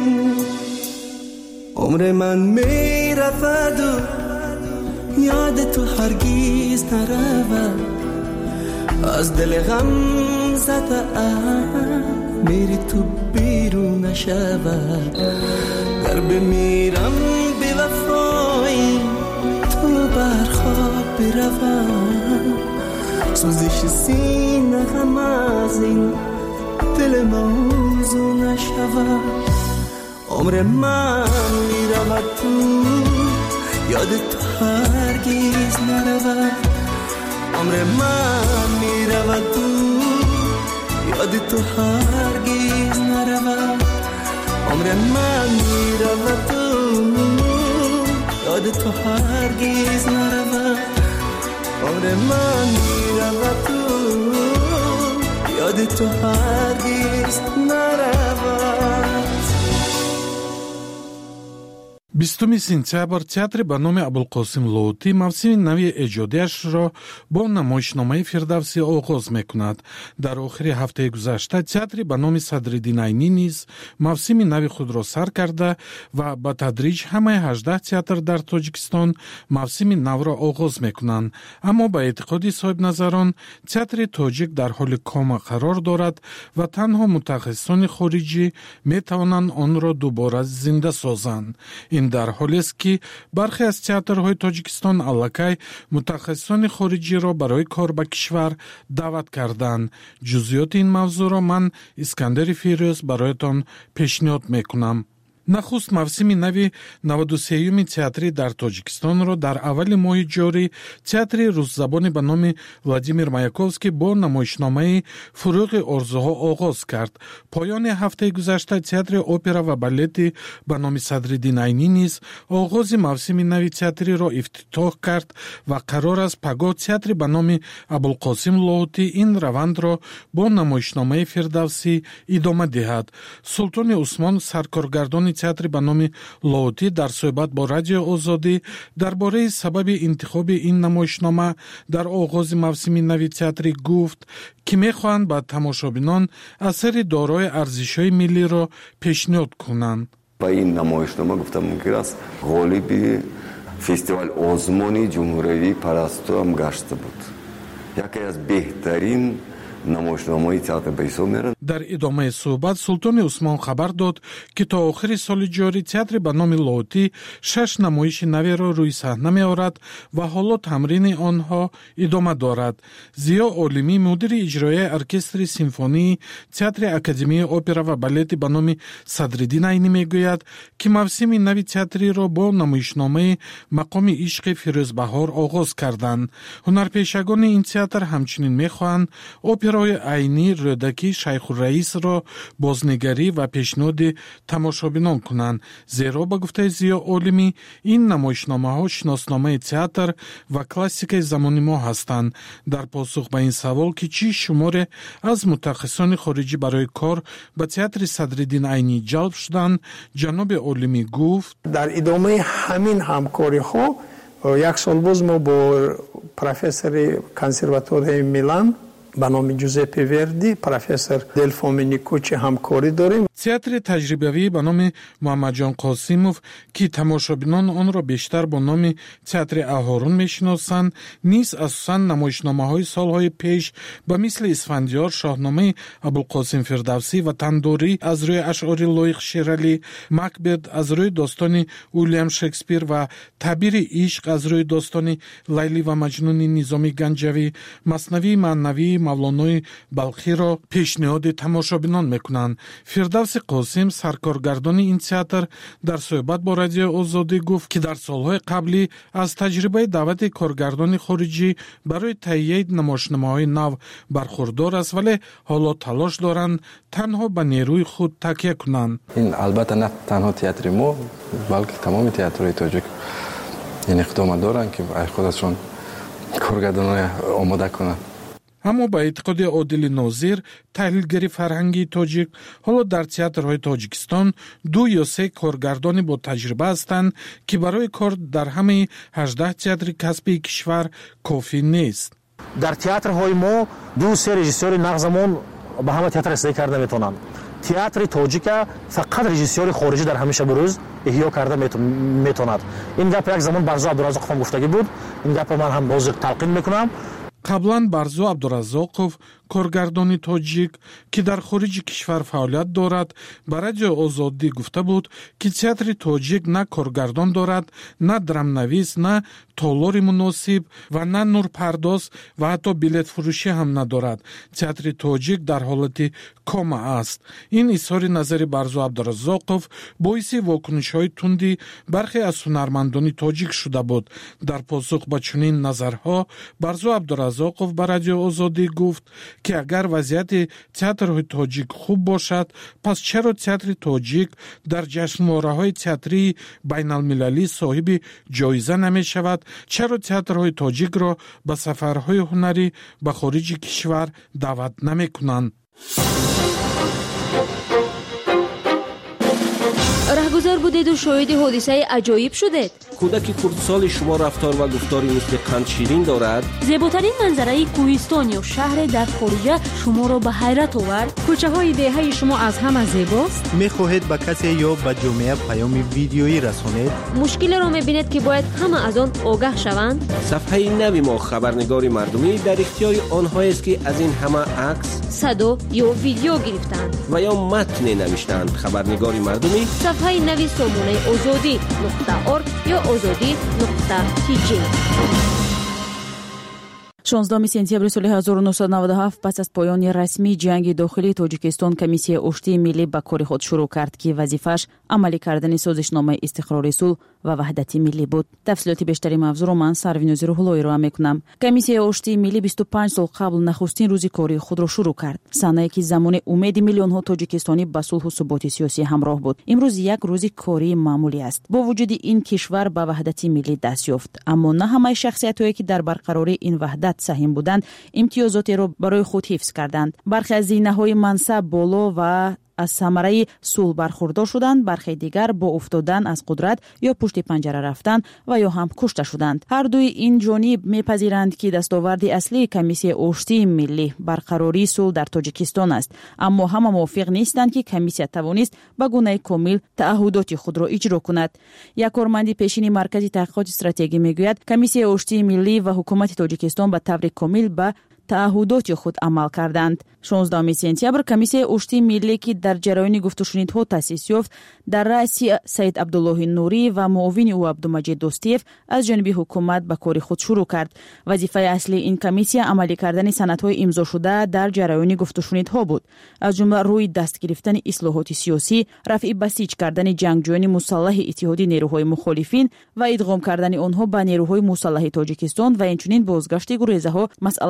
عمر من می رفت و یاد تو هرگز نرود از دل غم زده میری تو بیرون نشود گر بمیرم به وفایی تو بر خواب بروم سوزش سینه غم از این دل موضوع نشود عمر من میرود تو یاد تو هرگز نرود عمر من میرود تو یاد تو هرگز نرود عمر من میرود تو یاد تو هرگز نرود عمر من میرود تو یاد تو هرگز نرود 20 сентябр театри ба номи Абулқосим Лоутӣ мавсими нави эҷодиашро бо намоишномаи Фирдавсӣ оғоз мекунад. Дар охири ҳафтаи гузашта театри ба номи Садриддин Айнӣ низ мавсими нави худро сар карда ва ба тадриҷ ҳамаи 18 театр дар Тоҷикистон мавсими навро оғоз мекунанд. Аммо ба эътиқоди соҳибназарон театри тоҷик дар ҳоли кома қарор дорад ва танҳо мутахассисони хориҷӣ метавонанд онро дубора зинда созанд. ин дар ҳолест ки бархе аз театрҳои Тоҷикистон аллакай мутахассисони хориҷиро барои кор ба кишвар даъват карданд. ҷузъиёти ин мавзӯъро ман Искандари Фирӯз бароятон пешниҳод мекунам. нахуст мавсими нави 93-юми театри дар Тоҷикистонро дар аввали моҳи ҷорӣ театри рӯззабони ба номи Владимир Маяковский бо намоишномаи фурӯғи орзуҳо оғоз кард. поёни ҳафтаи гузашта театри опера ва балети ба номи Садриддин Айнӣ низ оғози мавсими нави театриро ифтитоҳ кард ва қарор аст пагоҳ театри ба номи Абулқосим Лоутӣ ин равандро бо намоишномаи Фирдавсӣ идома диҳад. Султони Усмон, саркоргардони театри ба номи Лоутӣ, дар суҳбат бо Радиои Озодӣ дар бораи сабаби интихоби ин намоишнома дар оғози мавсими нави театри гуфт ки мехоҳанд ба тамошобинон асари дорои арзишҳои миллиро пешниҳод кунанд. ба ин намоишнома гуфтам мумкин аст ғолиби фестивал озмони ҷумҳуриявии парасту ҳам гашта буд. яке аз беҳтарин намоишномаи театр ба ҳисоб мерад. дар идомаи суҳбат Султони Усмон хабар дод ки то охири соли ҷорӣ театри ба номи Лоутӣ 6 намоиши наверо рӯи саҳна меорад ва ҳоло тамрини онҳо идома дорад. Зиё Олимӣ, мудири иҷроияи оркестри симфонии театри Академияи опера ва балети ба номи Садриддин Айнӣ мегӯяд ки мавсими нави театриро бо намоишномаи Мақоми ишқи Фирӯзбаҳор оғоз карданд. ҳунарпешагони ин театр ҳамчунин мехоҳанд опера تیاترهای عینی رودکی شیخ‌الرئیس را بازنگری و پیشنهاد تماشابینان کنند، زیرا به گفته ضیا عالمی این نمایشنامه‌ها شناسنامه تئاتر و کلاسیک زمانی ما هستند. در پاسخ به این سوال که چی شماره از متخصصان خارجی برای کار به تئاتر صدرالدین عینی جلب شدند، جناب عالمی گفت در ادامه همین همکاری ها یک سال باز ما با پروفسور کنسرواتوری میلان به نام جوزپه وردی، پروفسور دلفومینیکوچی همکاری داریم. تئاتر تجربوی به نام محمد جان قاسیموف که تماشابینان آن را بیشتر با نام تئاتر اهارون میشناسند، نیز اساساً نمایشنامه‌های سالهای پیش به مثل اسفندیار، شاهنامه ابوالقاسم فردوسی و تندوری از روی اشعار لایق شیرالی، مکبت از روی داستان ویلیام شکسپیر و تعبیر عشق از روی داستان لیلی و مجنون نظامی گنجوی، مثنوی معنوی مولانای بلخی را پیشنهاد تماشابینان میکنند. فردوس قاسم سرکارگردان این تئاتر در صحبت با رادیو آزادی گفت که در سالهای قبلی از تجربه دعوت کارگردان خارجی برای تهیه نمایشنامه‌های نو برخوردار است، ولی حالا تلاش دارند تنها به نیروی خود تکیه کنند. این البته نه تنها تئاتر ما بلکه تمام تئاترهای تاجیک این اقدام دارند که خودشون کارگردان آماده کنند. اما با اعتقاد عادل ناظر، تحلیلگر فرهنگی تاجیک، حالا در تئاترهای تاجیکستان 2 یا 3 کارگردان با تجربه هستند که برای کار در همه 18 تئاتر کسبی کشور کافی نیست. در تئاترهای ما 2-3 رژیسور نغزمون به همه تئاتر استفاده کرده میتونن. تئاتر تاجیک فقط رژیسور خارجی در همیشه بروز احیا کرده میتوند. این گپ یک زمان برزو عبدالرزاق هم گفتگی بود. این گپ من هم باز تلقین میکنم. قبلا برزو عبدالرزاقов کارگردان تاجیک که در خارج کشور فعالیت دارد به رادیو آزادی گفته بود که تئاتر تاجیک نه کارگردان دارد، نه درام نویس، نه تالار مناسب و نه نورپرداز و حتی بلیط فروشی هم ندارد. تئاتر تاجیک در حالت کما است. این اظهار نظر برزو عبدالرزاقов باعث واکنش‌های تندی برخی از هنرمندان تاجیک شده بود. در پاسخ به چنین نظرها برزو عبدالرزاقov به رادیو آزادی گفت که اگر وضعیت تئاتر تاجیک خوب باشد، پس چرا تئاتر تاجیک در جشنواره‌های تئاتری بین المللی صاحب جایزه نمی شود؟ چرا تئاترهای تاجیک را به سفرهای هنری به خارج کشور دعوت نمی کنند؟ رهگذر بودید و شاهد حادثه عجایب شدید. کودک کردسال شما رفتار و گفتاری مثل قند شیرین دارد. زیباترین منظره کوهستان یا شهر در خارج شما را به حیرت آورد. کوچه های دهه شما از همه زیباست. میخواهید به کسی یا به جامعه پیام ویدیویی رسانید؟ مشکل را میبینید که باید همه از آن آگاه شوند. صفحه نوی ما خبرنگار مردمی در اختیار آنهایی است که از این همه عکس، صدا یا ویدیو گرفتند و یا متن نوشتند. خبرنگار مردمی صفحه نوی سامانه azadi.org یا azadi.tg. 16 سپتامبر سال 1997 پس از پایان رسمی جنگ داخلی تاجیکستان، کمیسیه اشتی ملی به کار خود شروع کرد که وظیفش عملی کردن سازشنامه استقرار صلح و وحدت ملی بود. تفصیلات بیشتری موضوع را من سروینوز روح‌اللهی را میکنم. کمیسیه اشتی ملی 25 سال قبل نخستین روز کاری خود را شروع کرد. سنه‌ای که زمان امید میلیون ها تاجیکستانی به صلح و ثبات سیاسی همراه بود. امروز یک روز کاری معمولی است. با وجود این کشور به وحدت ملی دست یافت، اما نه همه شخصیت‌هایی که در برقراری این وحدت سهم بودند امتیازاتی را برای خود حفظ کردند. برخی از زینه‌های منصب بالا و از ثمره صلح برخوردار شدند، برخی دیگر با افتادن از قدرت یا پشت پنجره رفتن و یا هم کشته شدند. هر دوی این جانب میپذیرند که دستاورد اصلی کمیسیه اشتی ملی برقراری صلح در تاجیکستان است، اما همه موافق نیستند که کمیسیه توانست به گونه کامل تعهدات خود را اجرا کند. یک کارمند پیشین مرکز تحقیقات استراتژی میگوید کمیسیه اشتی ملی و حکومت تاجیکستان به طور کامل به تعهدات خود عمل کردند. 16 سپتامبر کمیسیه اشتی ملی که در جریان گفتگوشنیدها تأسیس یافت در رأس سید عبدالله نوری و معاون او عبدالمجید دوستیف از جانب حکومت به کار خود شروع کرد. وظیفه اصلی این کمیسیه عملی کردن سندهای امضا شده در جریان گفتگوشنیدها بود، از جمله روی دست گرفتن اصلاحات سیاسی، رفع بسیج کردن جنگجویان مسلح اتحادی نیروهای مخالفین و ادغام کردن آنها به نیروهای مسلح تاجیکستان و همچنین بازگشت گریزه‌ها مسئله‌های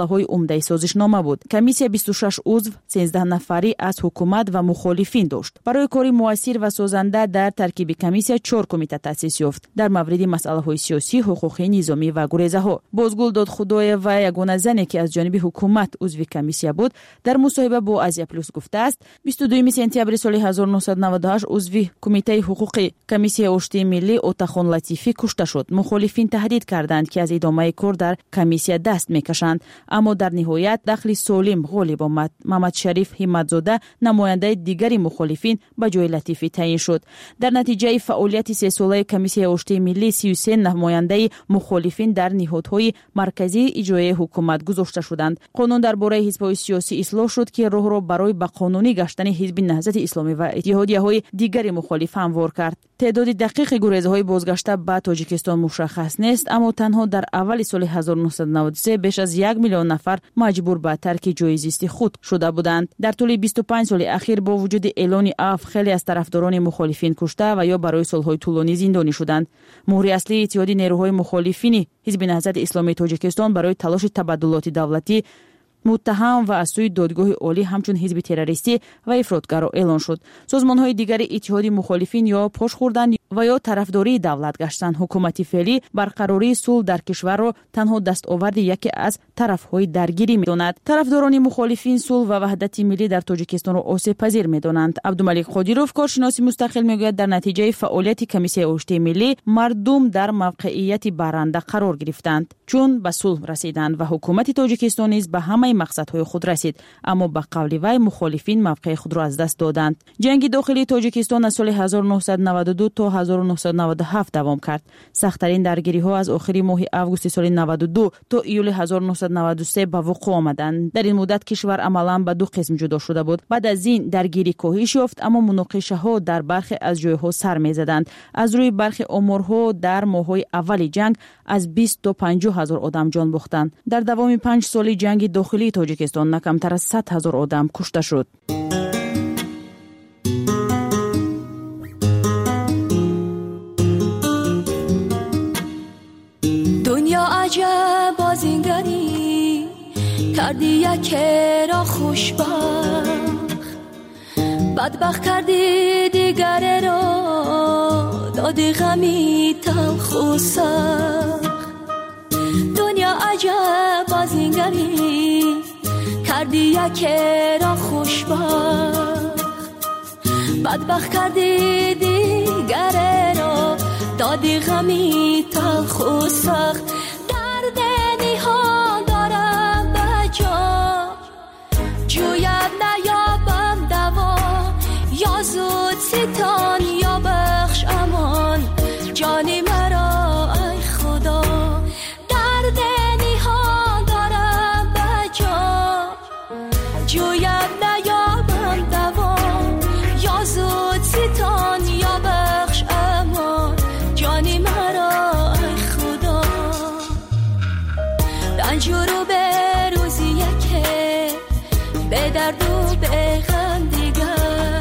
عمده سازشنامه بود. کمیسیه 26 عضو 13 نفری از حکومت و مخالفین داشت. برای کاری موثر و سازنده در ترکیب کمیسیه 4 کمیته تأسیس یافت در مورد مسائل سیاسی، حقوقی، نظامی و گریزه ها. بازگل دادخدای و یگانه زنی که از جانب حکومت عضو کمیسیه بود در مصاحبه با آزیا پلوس گفته است 22 سپتامبر سال 1998 عضو کمیته حقوقی کمیسیه آشتی ملی اوتاخان لطیفی کشته شد. مخالفین تهدید کردند که از ادامه کار در کمیسیه دست میکشند، اما در نهایت دخل سالم غالب آمد. محمد شریف همتزاده نماینده دیگری مخالفین به جای لطیفی تعیین شد. در نتیجه فعالیت 3 ساله کمیسیه آشتی ملی 33 نماینده مخالفین در نهادهای مرکزی اجرایی حکومت گذاشته شدند. قانون درباره حزب‌های سیاسی اصلاح شد که راه را برای به قانونی گشتن حزب نهضت اسلامی و اتحادیه‌های دیگری مخالف هموار کرد. تعداد دقیق گریزهای بازگشته به تاجیکستان مشخص نیست، اما تنها در اول سال 1993 بیش از 1 میلیون نفر مجبور به ترک جای زیست خود شده بودند. در طول 25 سال اخیر با وجود اعلان عفو خیلی از طرفداران مخالفین کشته و یا برای سالهای طولانی زندانی شدند. مهر اصلی اتحادیه نیروهای مخالفین حزب نهضت اسلامی تاجیکستان برای تلاش تبادلات دولتی متهم و از سوی دادگاه عالی همچون حزب تروریستی و افراطگرا اعلان شد. سازمان‌های دیگر اتحادیه مخالفین یا پاش خوردند و یا طرفداری دولت گشتند. حکومت فعلی برقراری صلح در کشور را تنها دستاورد یکی از طرف‌های درگیری می‌داند. طرفداران مخالفین صلح و وحدت ملی در تاجیکستان را آسیب پذیر می‌دانند. عبدالملک قادیروف کارشناس مستقل میگوید در نتیجه فعالیت کمیسیه آشتی ملی مردم در موقعیت برنده قرار گرفتند، چون به صلح رسیدند و حکومت تاجیکستان نیز به همه مقصدهای خود رسید، اما به قول وی مخالفین موقع خود را از دست دادند. جنگ داخلی تاجیکستان از سال 1992 تا 1997 دوام کرد. سخت‌ترین درگیری‌ها از آخر ماه آگوست سال 92 تا ایول 1993 به وقوع آمدند. در این مدت کشور عملاً به 2 قسم جدا شده بود. بعد از این درگیری کاهش یافت، اما مناقشه‌ها در برخی از جای‌ها سر می‌زدند. از روی برخی آمارها در ماه‌های اول جنگ از 20 تا 50 هزار آدم جان باختند. در دوام 5 سال جنگ داخلی تاجیکستان نه کمتر از 100 هزار آدم کشته شد. دنیا عجب بازیگری کردی یکی را خوشبخت، بدبخت کردی دیگر را دادی غمی تلخ و سخت. دنیا عجب بازیگری کردی یکی را خوشبخت، بدبخت کردی دیگر را دادی غمی تلخ و سخت. درد نهان دارم به جا جویم نیابم دوا، یا زود ستان یا بخش امان جانی مرا ای خدا. درد نهان دارم به جا جویم نیابم دوا، یا زود ستان یا بخش امان جانی مرا ای خدا. رنجور و به روزی که به درد و به غم دیگر،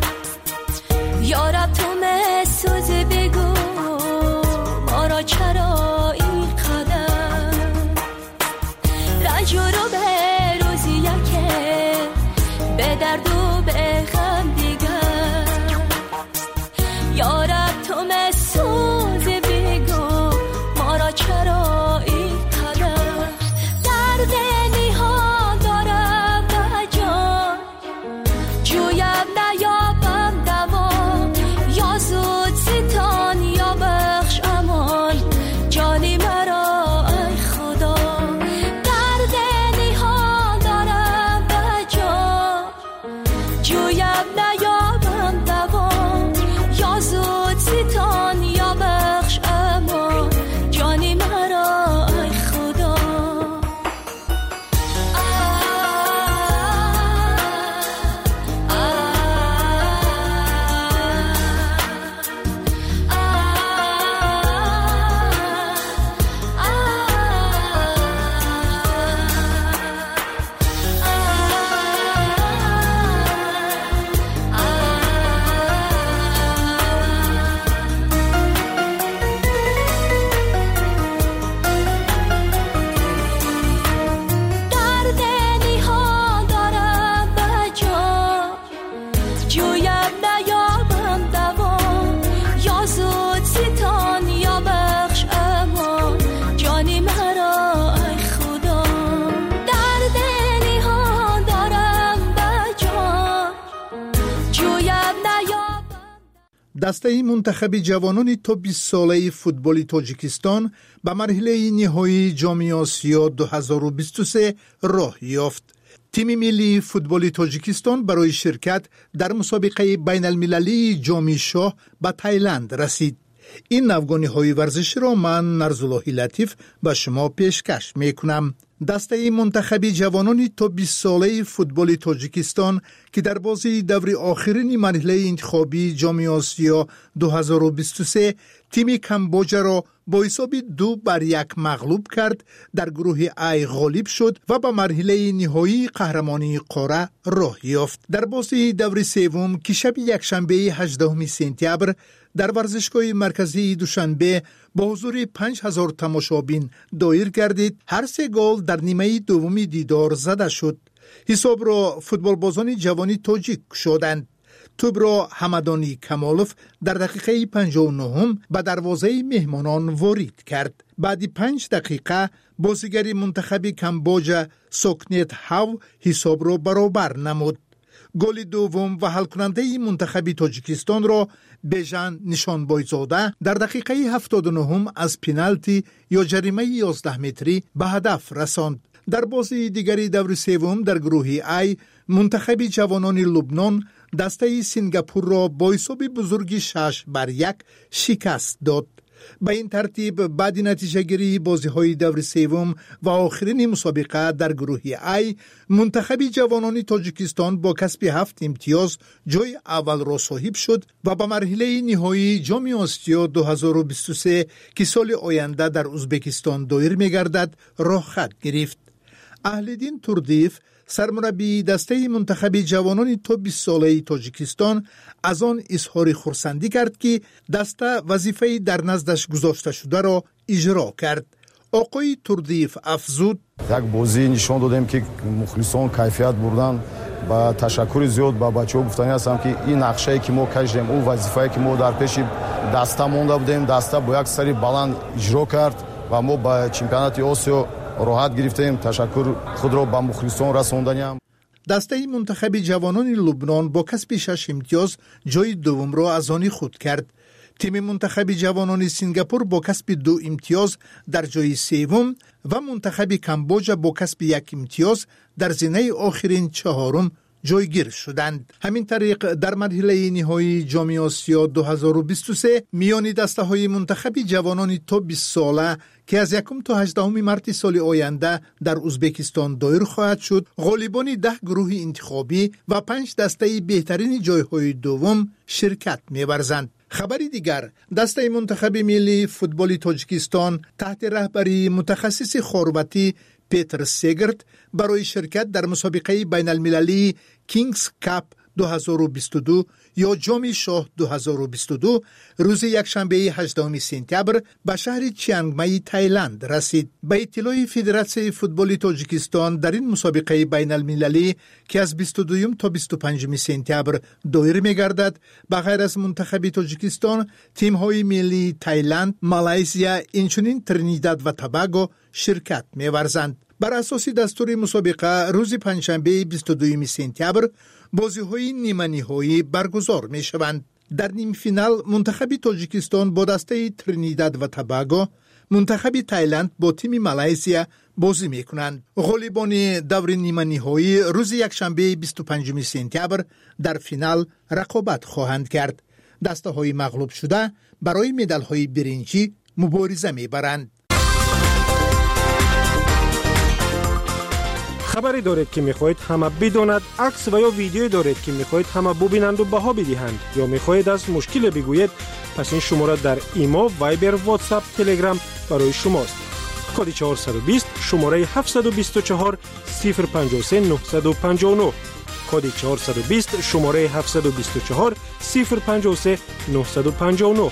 یارب تو مسوز بگو ما را چرا این قدر. رنجور و به روزی که به درد و به غم دیگر، یارب تو مسوز بگو ما را چرا این قدر. درد نهان دارم به جان جویم نیابم دوا، یا زود ستان یا بخش امان جانی مرا ای خدا. درد نهان دارم به جان جویم نیابم دوا، یا زود ستان یا بخش امان جانی مرا ای خدا. دسته منتخب جوانان تا 20 ساله فوتبال تاجیکستان به مرحله نهایی جام آسیا 2023 راه یافت. تیم ملی فوتبال تاجیکستان برای شرکت در مسابقه بین المللی جام شاه به تایلند رسید. این نوگانی‌های ورزشی را من نرزاللهی لطیف به شما پیشکش میکنم. دسته منتخب جوانان تا 20 ساله فوتبال تاجیکستان که در بازی دور آخرین مرحله انتخابی جام آسیا 2023 تیم کمبوجا را با حساب 2-1 مغلوب کرد، در گروه ای غالب شد و به مرحله نهایی قهرمانی قاره راه یافت. در بازی دور سوم که شب یکشنبه 18 سپتامبر در ورزشگاه مرکزی دوشنبه با حضور 5000 تماشابین دایر گردید، هر 3 گل در نیمه دوم دیدار زده شد. حساب را فوتبالبازان جوانی تاجیک شدند. توپ را حمدانی کمالوف در دقیقه 59 به دروازه مهمانان وارد کرد. بعد 5 دقیقه بازیگر منتخب کمبوجا سوکنیت هاو حساب را برابر نمود. گل دوم و حل کننده منتخب تاجیکستان را بیژن نشانبایزاده در دقیقه 79 از پنالتی یا جریمه 11 متری به هدف رساند. در بازی دیگری دور سوم در گروه ای منتخب جوانان لبنان دسته سنگاپور را با حساب بزرگی 6-1 شکست داد. به این ترتیب بعد نتیجه گیری بازی های دور سوم و آخرین مسابقه در گروه ای منتخب جوانان تاجیکستان با کسب 7 امتیاز جای اول را صاحب شد و به مرحله نهایی جام آسیا 2023 که سال آینده در ازبکستان دایر می‌گردد راه خط گرفت. اهل‌دین توردیف سرمربی دسته منتخب جوانان تا 20 ساله تاجیکستان از آن اظهار خرسندی کرد که دسته وظیفه در نزدش گذاشته شده را اجرا کرد. آقای توردیف افزود: یک بازی نشان دادیم که مخلصان کیفیت بردن. با تشکر زیاد با بچه‌ها گفتنی هستم که این نقشه‌ای که ما کشیدیم، اون وظیفه‌ای که ما در پیش دسته مونده بودیم، دسته با یک سری بلند اجرا کرد و ما با چمپیونات آسیا راحت گرفتیم. تشکر خود را به مخلصان رساندیم. دسته منتخب جوانان لبنان با کسب 6 امتیاز جای دوم را از آن خود کرد. تیم منتخب جوانان سنگاپور با کسب 2 امتیاز در جای سوم و منتخب کمبوجا با کسب 1 امتیاز در زینه آخرین چهارم جایگیر شدند. همین طریق در مرحله نهایی جام آسیا 2023 میان دسته های منتخب جوانان تا 20 ساله که از 1 تا 18 مارس سال آینده در ازبکستان دایر خواهد شد، غالبان 10 گروه انتخابی و 5 دسته بهترین جایهای دوم شرکت می‌ورزند. خبری دیگر، دسته منتخب ملی فوتبال تاجیکستان تحت رهبری متخصص خورواتی پیتر سیگرت برای شرکت در مسابقه بین المللی کینگز کاپ 2022 یا جام شاه 2022 روز یکشنبه 18 سپتامبر به شهر چیانگمای تایلند رسید. به اطلاع فدراسیون فوتبال تاجیکستان در این مسابقه بین المللی که از 22 تا 25 سپتامبر دایر می‌گردد، بغیر از منتخب تاجیکستان تیم‌های ملی تایلند، مالایزیا، اینچنین ترینیداد و توباگو شرکت می‌ورزند. بر اساس دستور مسابقه روز پنجشنبه 22 سپتامبر بازی‌های نیمه نهایی برگزار می‌شوند. در نیم فینال منتخب تاجیکستان با دسته ترینیداد و توباگو، منتخب تایلند با تیم مالایزیا بازی می‌کنند. غالبان دور نیمه نهایی روز یکشنبه 25 سپتامبر در فینال رقابت خواهند کرد. دسته‌های مغلوب شده برای مدال‌های برنجی مبارزه می‌برند. خبری دارید که میخواهید همه بداند، عکس و یا ویدیویی دارید که میخواهید همه ببینند و بها بدهند، یا میخواهید از مشکل بگویید، پس این شماره در ایما، وایبر، واتساپ، تلگرام برای شماست. کد 420 شماره 724 053 959. کد 420 شماره 724 053 959.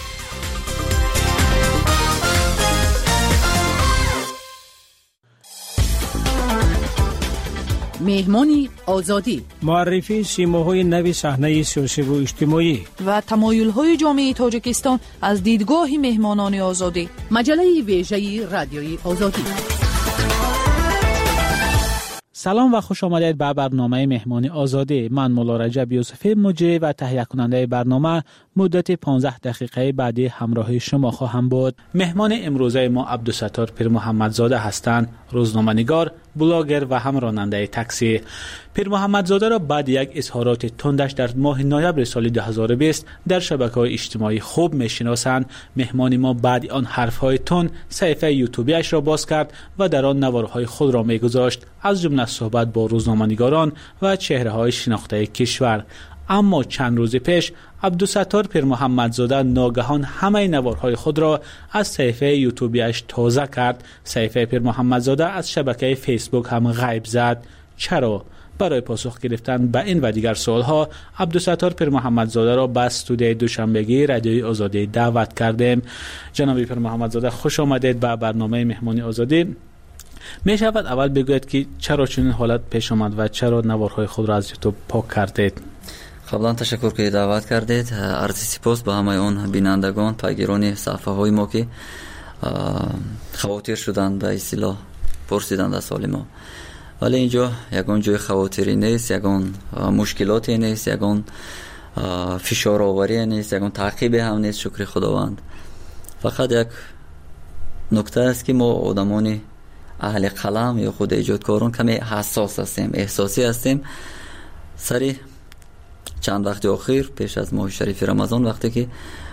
مهمانی آزادی، معرفی سیماهای نوی صحنه سیاسی و اجتماعی و تمایل‌های جامعه تاجیکستان از دیدگاه مهمانان آزادی. مجله ویژه رادیوی آزادی. سلام و خوش آمدید به برنامه مهمانی آزادی. من مولا رجب یوسفی مجری و تهیه کننده برنامه مدت 15 دقیقه بعدی همراه شما خواهم بود. مهمان امروزه ما عبدالستار پیر محمدزاده هستند، روزنامه‌نگار، بلاگر و هم راننده تاکسی. پیر محمدزاده را بعد یک اظهارات تندش در ماه نوامبر سال 2020 در شبکه‌های اجتماعی خوب می‌شناسند. مهمان ما بعد آن حرف‌های تند صفحه یوتیوبیش را باز کرد و در آن نوارهای خود را می‌گذاشت، از جمله صحبت با روزنامه‌نگاران و چهره‌های شناخته کشور. اما چند روز پیش عبدالستار پیر محمدزاده ناگهان همه نوارهای خود را از صفحه یوتیوبیش تازه کرد. صفحه پیر محمدزاده از شبکه فیسبوک هم غیب زد. چرا؟ برای پاسخ گرفتن به این و دیگر سوالها عبدالستار پیر محمدزاده را به استودیوی دوشنبگی رادیوی آزادی دعوت کردیم. جناب پیر محمدزاده خوش آمدید به برنامه مهمانی آزادی. می شود اول بگوید که چرا چنین حالت پیش آمد و چرا نوارهای خود را از یوتیوب پاک کردید؟ قبلا تشکر که دعوت کردید. عرض سپاس به همه اون بینندگان، پیگیران صفحه های ما که خواطر شدند به اصطلاح پرسیدند از سال ما. ولی اینجا یگان جای خواطری نیست، یگان مشکلاتی نیست، یگان فشار آوری نیست، یگان تعقیب هم نیست، شکر خداوند. فقط یک نکته است که ما آدمانی اهل قلم یا خود ایجادکاران کمی حساس هستیم، احساسی هستیم. سری چند وقت اخیر پیش از ماه شریف رمضان وقتی که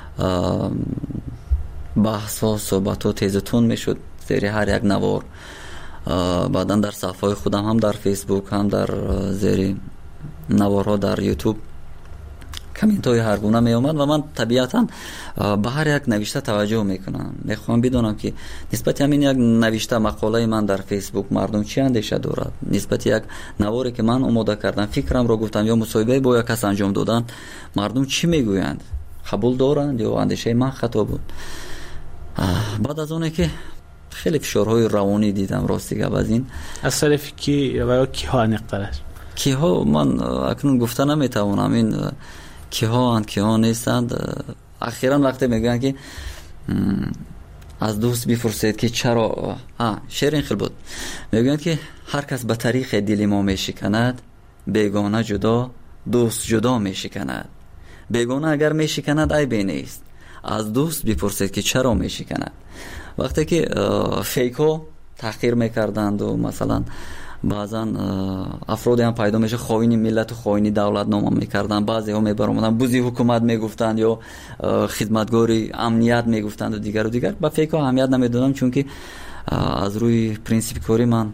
بحث ها صحبت ها تیزتون میشد زیر هر یک نوار، بعدا در صفحه خودم هم در فیسبوک هم در زیر نوارها در یوتیوب کامنت های هر گونه می اومد و من طبیعتا به هر یک نوشته توجه میکنم. میخوام بدونم که نسبت همین یک نوشته مقاله من در فیسبوک مردم چی اندیشه دارد، نسبت یک نواری که من آماده کردم فکرم رو گفتم یا مصاحبه با یک کس انجام دادن مردم چی میگویند، قبول دارند یا اندیشه من خطا بود. بعد از اونه که خیلی فشارهای روانی دیدم راستی گپ از این از طرف کی و کی ها نقطه‌اش کی ها من اکنون گفتن نمیتوانم این کی ها اند کی ها نیستند. اخیراً وقتی میگن که از دوست بپرسید که چرا شعر این خیلی بود، میگن که هر کس به طریق دل ما میشکند، بیگانه جدا دوست جدا میشکند. بیگانه اگر میشکند عیبی نیست، از دوست بپرسید که چرا میشکند. وقتی که فیکو تحقیر میکردند و مثلا بعضا افرادی هم پیدا میشه خائن ملت و خائن دولت نام میکردن، بعضی ها میبرامدن بوزی حکومت میگفتند یا خدمتگاری امنیت میگفتند و دیگر با فیکو اهمیت نمیدادم، چون که از روی پرینسیپ کاری من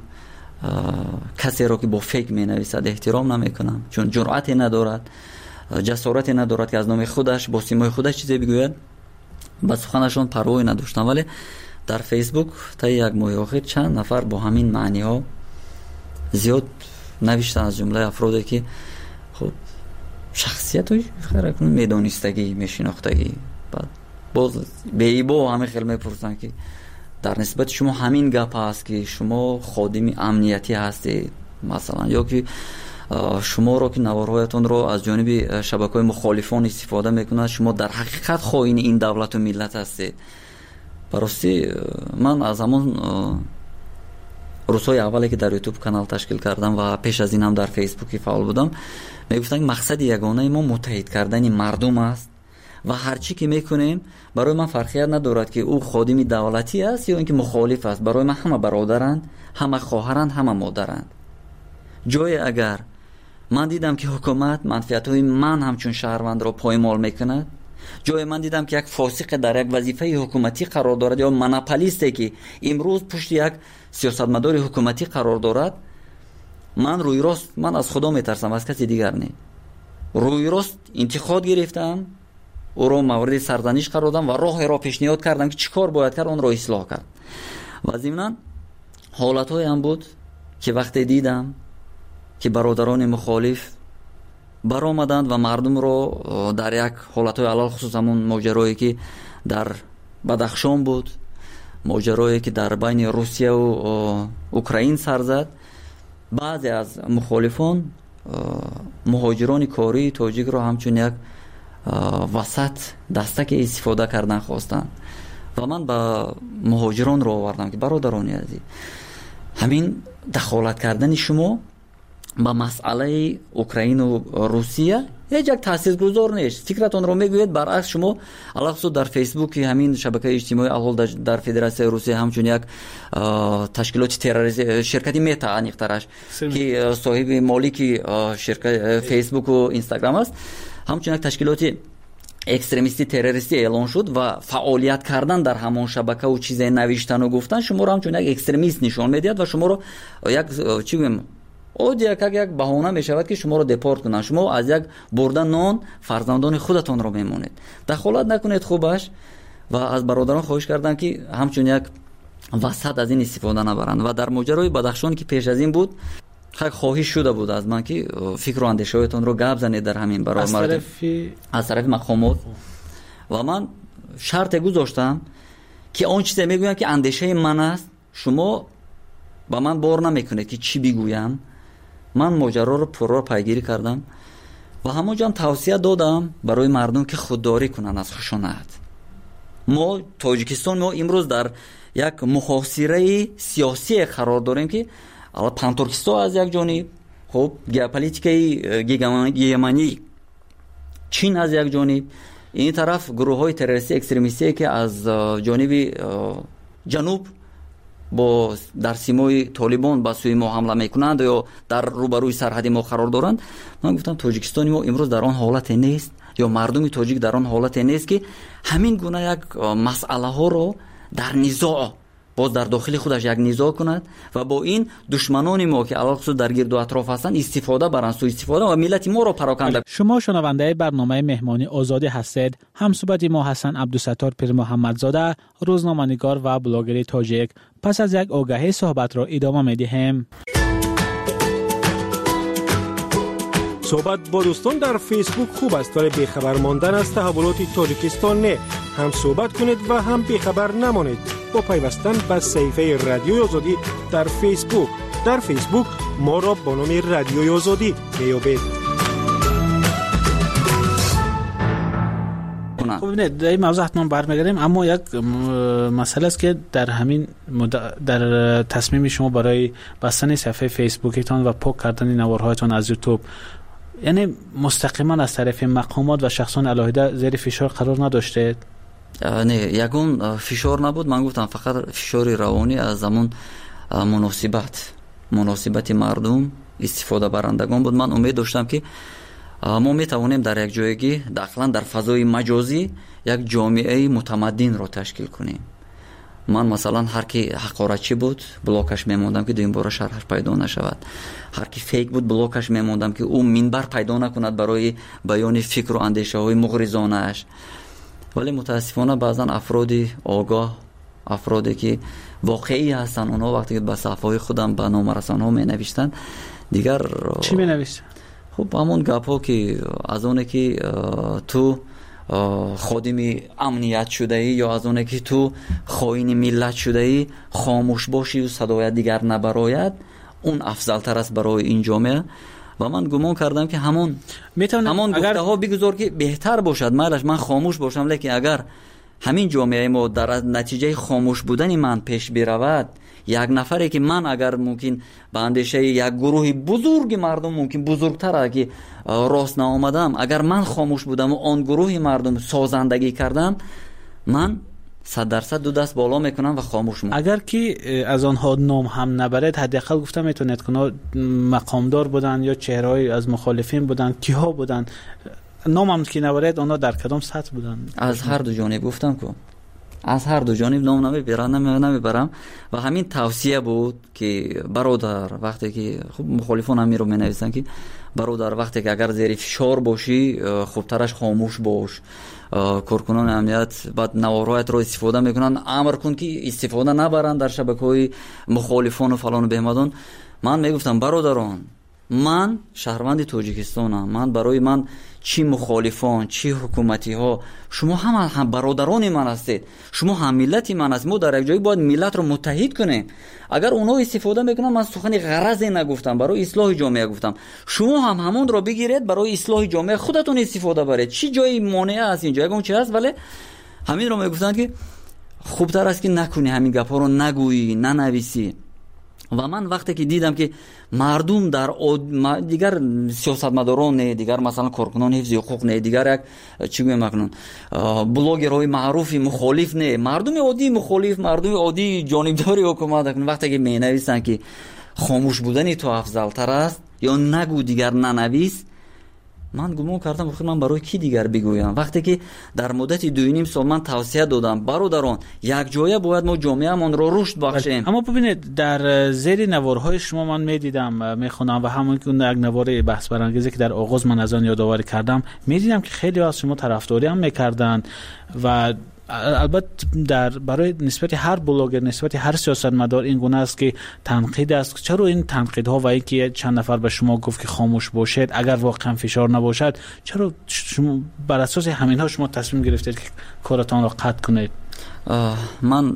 کسی را که با فیک مینویسد احترام نمیکنم، چون جرأتی ندارد، جسارتی ندارد که از نام خودش با سیمای خودش چیزی بگوید. با سخنشون پروایی نداشتم. ولی در فیسبوک تا یک ماه اخیر چند نفر با همین معنی ها زیاد نوشتن، از جمله افرادی که خب شخصیت های خیلی میدانستگی میشناختگی، بعد باز به ایبا همه خیلی میپرسن که در نسبت شما همین گپ هست که شما خادم امنیتی هستید مثلا، یا که شما رو که نوارهایتون رو از جانب شبکه‌های مخالفان استفاده میکنند، شما در حقیقت خائن این دولت و ملت هستید. براستی من از همون روزهای اولی که در یوتیوب کانال تشکیل کردم و پیش از این هم در فیسبوک فعال بودم میگفتن مقصد یگانه ما متحد کردن مردم است و هرچی که میکنیم برای من فرقیت ندارد که او خادم دولتی است یا اینکه مخالف است. برای من همه برادرند، همه خواهرند، همه مادرند. جای اگر من دیدم که حکومت منفعت‌های من همچون شهروند را پایمال میکند، جای من دیدم که یک فاسق در یک وظیفه حکومتی قرار دارد یا مناپولیستی که امروز پشت یک سیاستمدار حکومتی قرار دارد، من روی راست من از خدا میترسم، از کسی دیگر نه. روی راست انتقاد گرفتم، او را مورد سرزنش قرار دادم و راه را پیشنهاد کردم که چیکار باید کرد آن را اصلاح کرد. و ضمن حالت‌های هم بود که وقتی دیدم که برادران مخالف برآمدند و مردم رو در یک حالت‌های علل خصوص همون ماجرایی که در بدخشان بود، ماجرایی که در بین روسیه و اوکراین سر زد، بعضی از مخالفان مهاجران کاری تاجیک رو همچون یک وسط دستک استفاده کردن خواستن و من با مهاجران رو آوردم که برادران عزیز همین دخالت کردن شما با مسئله اوکراین و روسیه یک تاثیرگذار نیست. فکرتون رو میگوید برعکس شما علاوه در فیسبوک همین شبکه اجتماعی الحال در فدراسیون روسیه همچون یک تشکیلات تروریستی شرکتی متا انیقترش که صاحب مالک شرکت فیسبوک و اینستاگرام است، همچون یک تشکیلات اکستریمیستی تروریستی اعلان شد و فعالیت کردن در همان شبکه و چیزای نوشتن و گفتن شما رو همچون یک اکستریمیست نشان میدهد و شما رو یک چی بگم یک بهانه می شود که شما رو دپورت کنن. شما از یک بردن نان فرزندان خودتان رو میمونید. دخالت نکنید خوبش و از برادران خواهش کردم که همچون یک وسط از این استفاده نبرند. و در ماجرای بدخشان که پیش از این بود خواهش شده بود از من که فکر و اندیشه‌تون رو گپ زنید در همین برای از طرف مقامات و من شرط گذاشتم که اون چیزی میگویم که اندیشه من است شما با من بار نمیکنید که چی بگویم. من ماجرا رو پرو پیگیری کردم و همونجا هم توصیه دادم برای مردم که خودداری کنن از خشونت. ما تاجیکستان ما امروز در یک محاصره سیاسی قرار داریم که الان پانتورکیستان از یک جانب، خب ژئوپلیتیکای گیمانی چین از یک جانب، این طرف گروه‌های تروریستی اکستریمیستی که از جانب جنوب با در سیمای طالبان با سوی ما حمله میکنند یا در روبروی سرحد ما قرار دارند. من گفتم تاجیکستان ما امروز در آن حالت نیست یا مردم تاجیک در آن حالت نیست که همین گونه یک مسئله ها رو در نزاع باز در داخل خودش یک نزاع کند و با این دشمنان ما که علاوه در گرد و اطراف هستند استفاده برند، سوء استفاده و ملت ما را پراکنده. شما شنونده برنامه مهمانی آزادی هستید. همصحبت ما حسن عبدالستار پیر محمدزاده، روزنامه‌نگار و بلاگر تاجیک. پس از یک آگهی صحبت را ادامه می‌دهیم. صحبت با دوستان در فیسبوک خوب است ولی بیخبر ماندن از تحولات تاجیکستان نه. هم صحبت کنید و هم بیخبر نمانید با پیوستن به صفحه رادیوی آزادی در فیسبوک. در فیسبوک ما را با نام رادیوی آزادی میابید. خب نه در این موضوع حتما برمیگردیم، اما یک مسئله است که در همین در تصمیم شما برای بستن صفحه فیسبوکتان و پاک کردن نوارهایتان از یوتیوب، یعنی مستقیما از طرف مقامات و شخصان علاهده زیر فشار قرار نداشته؟ نه، یگون فشار نبود. من گفتم فقط فشار روانی از زمان مناسبت مردم استفاده برندگان بود. من امید داشتم که ما میتوانیم در یک جایگی داخلا در فضای مجازی یک جامعه متمدن را تشکیل کنیم. من مثلا هر کی حقارتچی بود بلاکش میموندم که دویم بار شرحش پیدا نشود. هر کی فیک بود بلاکش میموندم که او منبر پیدا نکند برای بیان فکر و اندیشه های مغرضانه اش. ولی متاسفانه بعضا افرادی آگاه، افرادی که واقعی هستن، اونا وقتی که به صفحه خودم به نامرسان ها می نوشتن دیگر چی می نوشتن؟ خب همون گپ ها که از اونه که تو خادم امنیت شده ای یا از اونه که تو خائن ملت شده ای خاموش باشی و صدای دیگر نبراید، اون افضل تر است برای این جامعه. و من گمان کردم که همون گفته ها بگذار که بهتر باشد. من خاموش باشم، لیکن اگر همین جامعه ما در نتیجه خاموش بودن من پیش برود، یک نفری که من اگر ممکن به اندیشه یک گروه بزرگ مردم ممکن بزرگتر که راست نآمدم، اگر من خاموش بودم و آن گروه مردم سازندگی کردم، من 100% دو دست بالا میکنم و خاموش میکنم. اگر که از آنها نام هم نبرد، حداقل گفتم میتونید که مقامدار بودن یا چهره‌ای از مخالفین بودن، کیها بودن، نام هم که نبرد آنها در کدام سطح بودن؟ از هر دو جانب گفتم که از هر دو جانب نام نمیبرم و همین توصیه بود که برادر وقتی که خب مخالفان هم می رو می نویسن که برادر وقتی که اگر زیر فشار باشی خوبترش خاموش باش. کارکنان امنیت بعد نوارهایت رو استفاده میکنن، امر کن که استفاده نبرن در شبکه‌های مخالفان و فلان و بهمدان. من میگفتم برادران، من شهروند تاجیکستانم، من برای من چی مخالفان چی حکومتی ها، شما هم برادران من هستید، شما هم ملت من هستید. ما در یک جایی باید ملت رو متحد کنیم. اگر اونا استفاده میکنن، من سخن غرضی نگفتم، برای اصلاح جامعه گفتم، شما هم همون رو بگیرید برای اصلاح جامعه خودتون استفاده برید. چی جایی مانع است اینجا اون چی هست؟ ولی همین رو میگفتن که خوبتر است که نکنی، همین گپا رو نگویی، ننویسی. و من وقتی که دیدم که مردم در دیگر سیاستمداران نه، دیگر مثلا کارکنان حفظ حقوق نه، دیگر یک چی میگم اکنون بلاگرهای معروف مخالف نه، مردم عادی مخالف، مردم عادی جانبداری حکومت اکنون وقتی که مینویسن که خاموش بودن تو افضل تر است یا نگو دیگر ننویس، من گمان کردم بخیر من برای کی دیگر بگویم. وقتی که در مدت 2.5 سال من توصیه دادم برادران یک جایه باید ما جامعه‌مان رو رشد بخشیم. اما ببینید در زیر نوارهای شما من میدیدم میخونم و همون که یک نوار بحث برانگیزی که در آغاز من از آن یادآوری کردم میدیدم که خیلی از شما طرفداری هم میکردن و البته برای نسبت هر بلاگر، نسبت هر سیاستمدار این گونه است که تنقید است. چرا این تنقیدها و اینکه چند نفر به شما گفت که خاموش باشید اگر واقعا فشار نباشد، چرا شما بر اساس همینها شما تصمیم گرفتید که کارتان را قطع کنید؟ من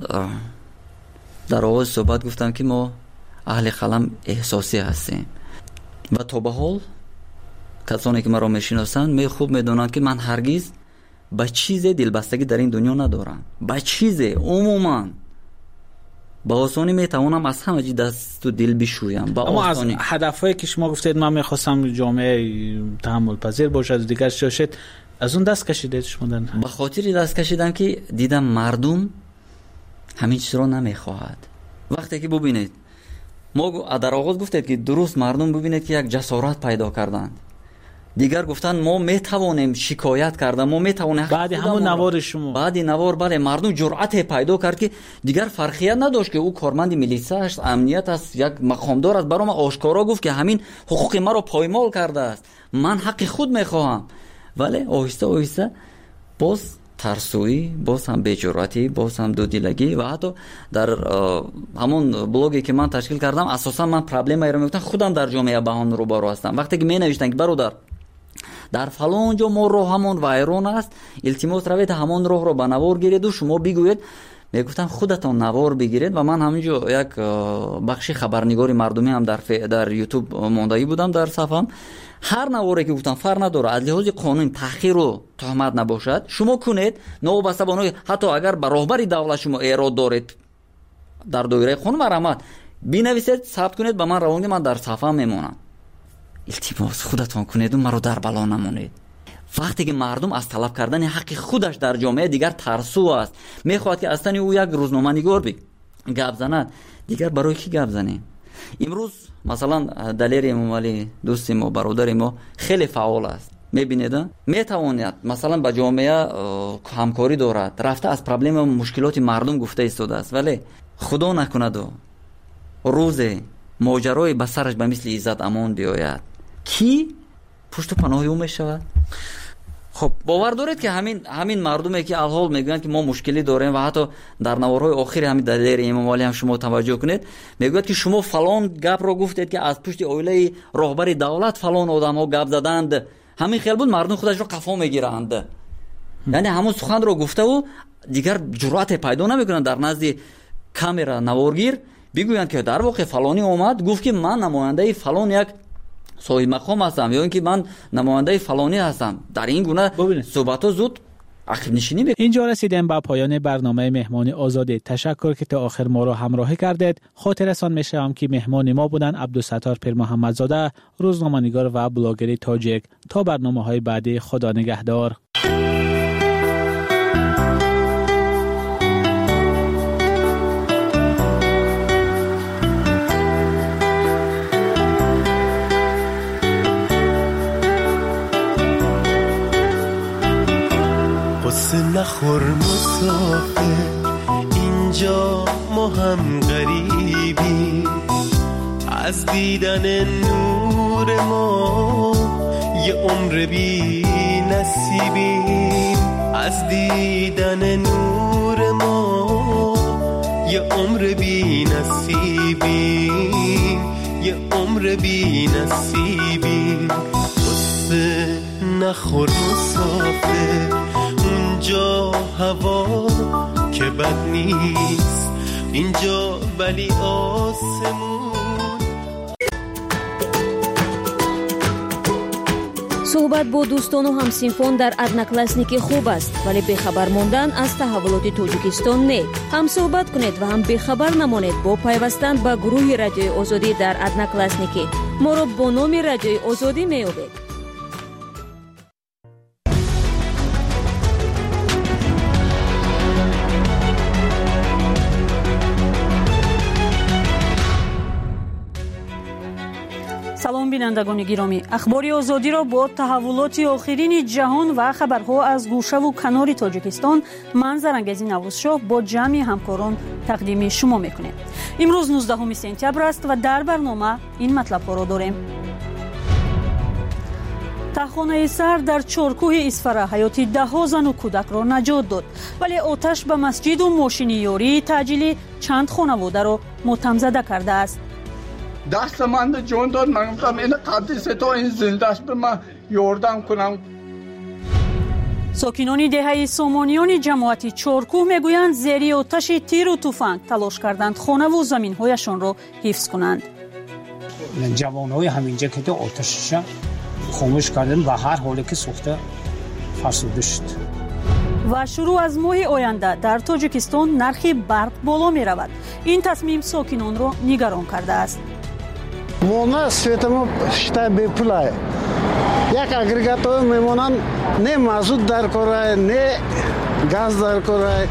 در آغاز صحبت گفتم که ما اهل قلم احساسی هستیم و تا به حال کسانی که مرا میشناسند می خوب میدونند که من هرگز با چیز دلبستگی در این دنیا ندارم. با چیز عموما با آسانی میتوانم از همه چیز دست و دل بشویم. اما از هدفهایی که شما گفتید من میخواستم جامعه تحمل پذیر باشد دیگر شاشد، از اون دست کشیدید شما؟ به خاطر دست کشیدم که دیدم مردم همین چیز رو نمیخواهد. وقتی که ببینید ما در آغاز گفتید که درست مردم ببینید که یک جسارت پیدا کردند، دیگر گفتن ما میتوانیم شکایت کردن، ما میتوانیم بعد همون نوار شما بعد نوار بله مردم جرأت پیدا کرد که دیگر فرقیت نداشت که او کارمند میلیسا است، امنیت است، یک مقامدار است، برام آشکارا گفت که همین حقوق ما رو پایمال کرده است، من حق خود میخواهم. ولی آهسته آهسته باز ترسویی، باز هم بی‌جرأتی، باز هم دودیلگی و حتی در همون بلوگی که من تشکیل کردم اساسا من پرابلمی رو میگفتم خودم در جامعه با هم روبرو هستم. وقتی که می نوشتن که برادر در فلان جا ما راه همون وایرون است، التماس روید همون راه رو به نوار گیرید و شما بگوید، میگفتم خودتان نوار بگیرید. و من همینجا یک بخشی خبرنگاری مردمی هم در یوتیوب موندایی بودم در صفحم، هر نواری که گفتم فرق نداره از لحاظ قانون تحقیر و تهمت نباشد شما کنید، نوبسته بانوی حتی اگر به راهبری دولت شما ایراد دارید در دایره قانون مرامت بنویسید ثبت کنید به من روانید، من در صفحه میمونم. التماس خودتان کنید و مرا در بلا نمونید. وقتی که مردم از طلب کردن حق خودش در جامعه دیگر ترسو است، میخواد که اصلا او یک روزنامه نگار گپ زند، دیگر برای کی گپ زنیم؟ امروز مثلا دلیر امام علی دوست ما برادر ما خیلی فعال است، میبینید میتواند مثلا با جامعه همکاری دارد، رفته از پرابلم و مشکلات مردم گفته ایستاده است، ولی خدا نکند و روز ماجرای به سرش به مثل عزت امان بیاید کی پشت و پناه او میشود؟ خب باور دارید که همین مردمی که الحال میگن که ما مشکلی داریم و حتی در نوارهای آخری همین دلیر امام علی هم شما توجه کنید میگوید که شما فلان گپ رو گفتید که از پشت اویله راهبر دولت فلان آدم‌ها گپ زدند، همین خیال بود مردم خودش رو قفا میگیرند. یعنی همون سخن رو گفته و دیگر جرأت پیدا نمیکنن در نزد کامera نوارگیر بگویند که در واقع فلانی اومد گفت که من نماینده فلان یک صاحب مقام هستم یا اینکه من نماینده فلانی هستم. در این گونه صحبت ها زود عقب نشینی میکنه. اینجا رسیدیم به پایان برنامه مهمانی آزاده. تشکر که تا آخر ما را همراهی کردید. خاطرتان میشم که مهمان ما بودن عبدالستار پیر محمدزاده، روزنامه‌نگار و بلاگر تاجیک. تا برنامه‌های بعدی خدا نگهدار. نخور مسافر اینجا ما هم غریبی، از دیدن نور ما یه عمر بی نصیبیم، از دیدن نور ما یه عمر بی نصیبیم، یه عمر بی نصیبیم. قصه نخور مسافر اینجا هوا که بد نیست، اینجا ولی آسمون. суҳбат бо дӯстону ҳамсинфон дар одноклассники хуб аст, вале бехабар мондан аз таҳаввулоти Тоҷикистон не. ҳам суҳбат кунед ва ҳам бехабар намонед бо пайвастан ба гурӯҳи Радиои Озодӣ дар одноклассники. моро бо номи Радиои Озодӣ меёбед. салом бинандагони гиромӣ, ахбори озодиро бо таҳаввулоти охирини ҷаҳон ва хабарҳо аз гӯшаву канори Тоҷикистон ман Зарангези Наврӯзшоҳ бо ҷамъи ҳамкорон тақдими шумо мекунем. имрӯз 19 сентябр аст ва дар барнома ин матлабҳоро дорем. таххонаи сар дар чоркӯҳи Исфара ҳаёти даҳҳо зану кӯдакро наҷот дод, вале оташ ба масҷиду мошини ёрии таъҷилӣ чанд хонаводаро мотамзада кардааст. дастаманда ҷон дод. ман гуфтам ин қаддисе то ин зиндаш ба ман ёрдам кунам. сокинони деҳаи сомониёни ҷамоати чоркӯҳ мегӯянд зери оташи тиру туфанг талош карданд хонаву заминҳояшонро ҳифз кунанд. ҷавонҳои ҳаминҷа ки то оташша хомӯш карданд ва ҳар ҳоле ки сӯхта фарсуда шуд. ва шурӯъ аз моҳи оянда дар Тоҷикистон нархи барқ боло меравад. ин тасмим сокинонро нигарон кардааст. Волна светамо считай бепулай. Як агрегатор мемонанд, не мазут дар корай, не газ дар корай.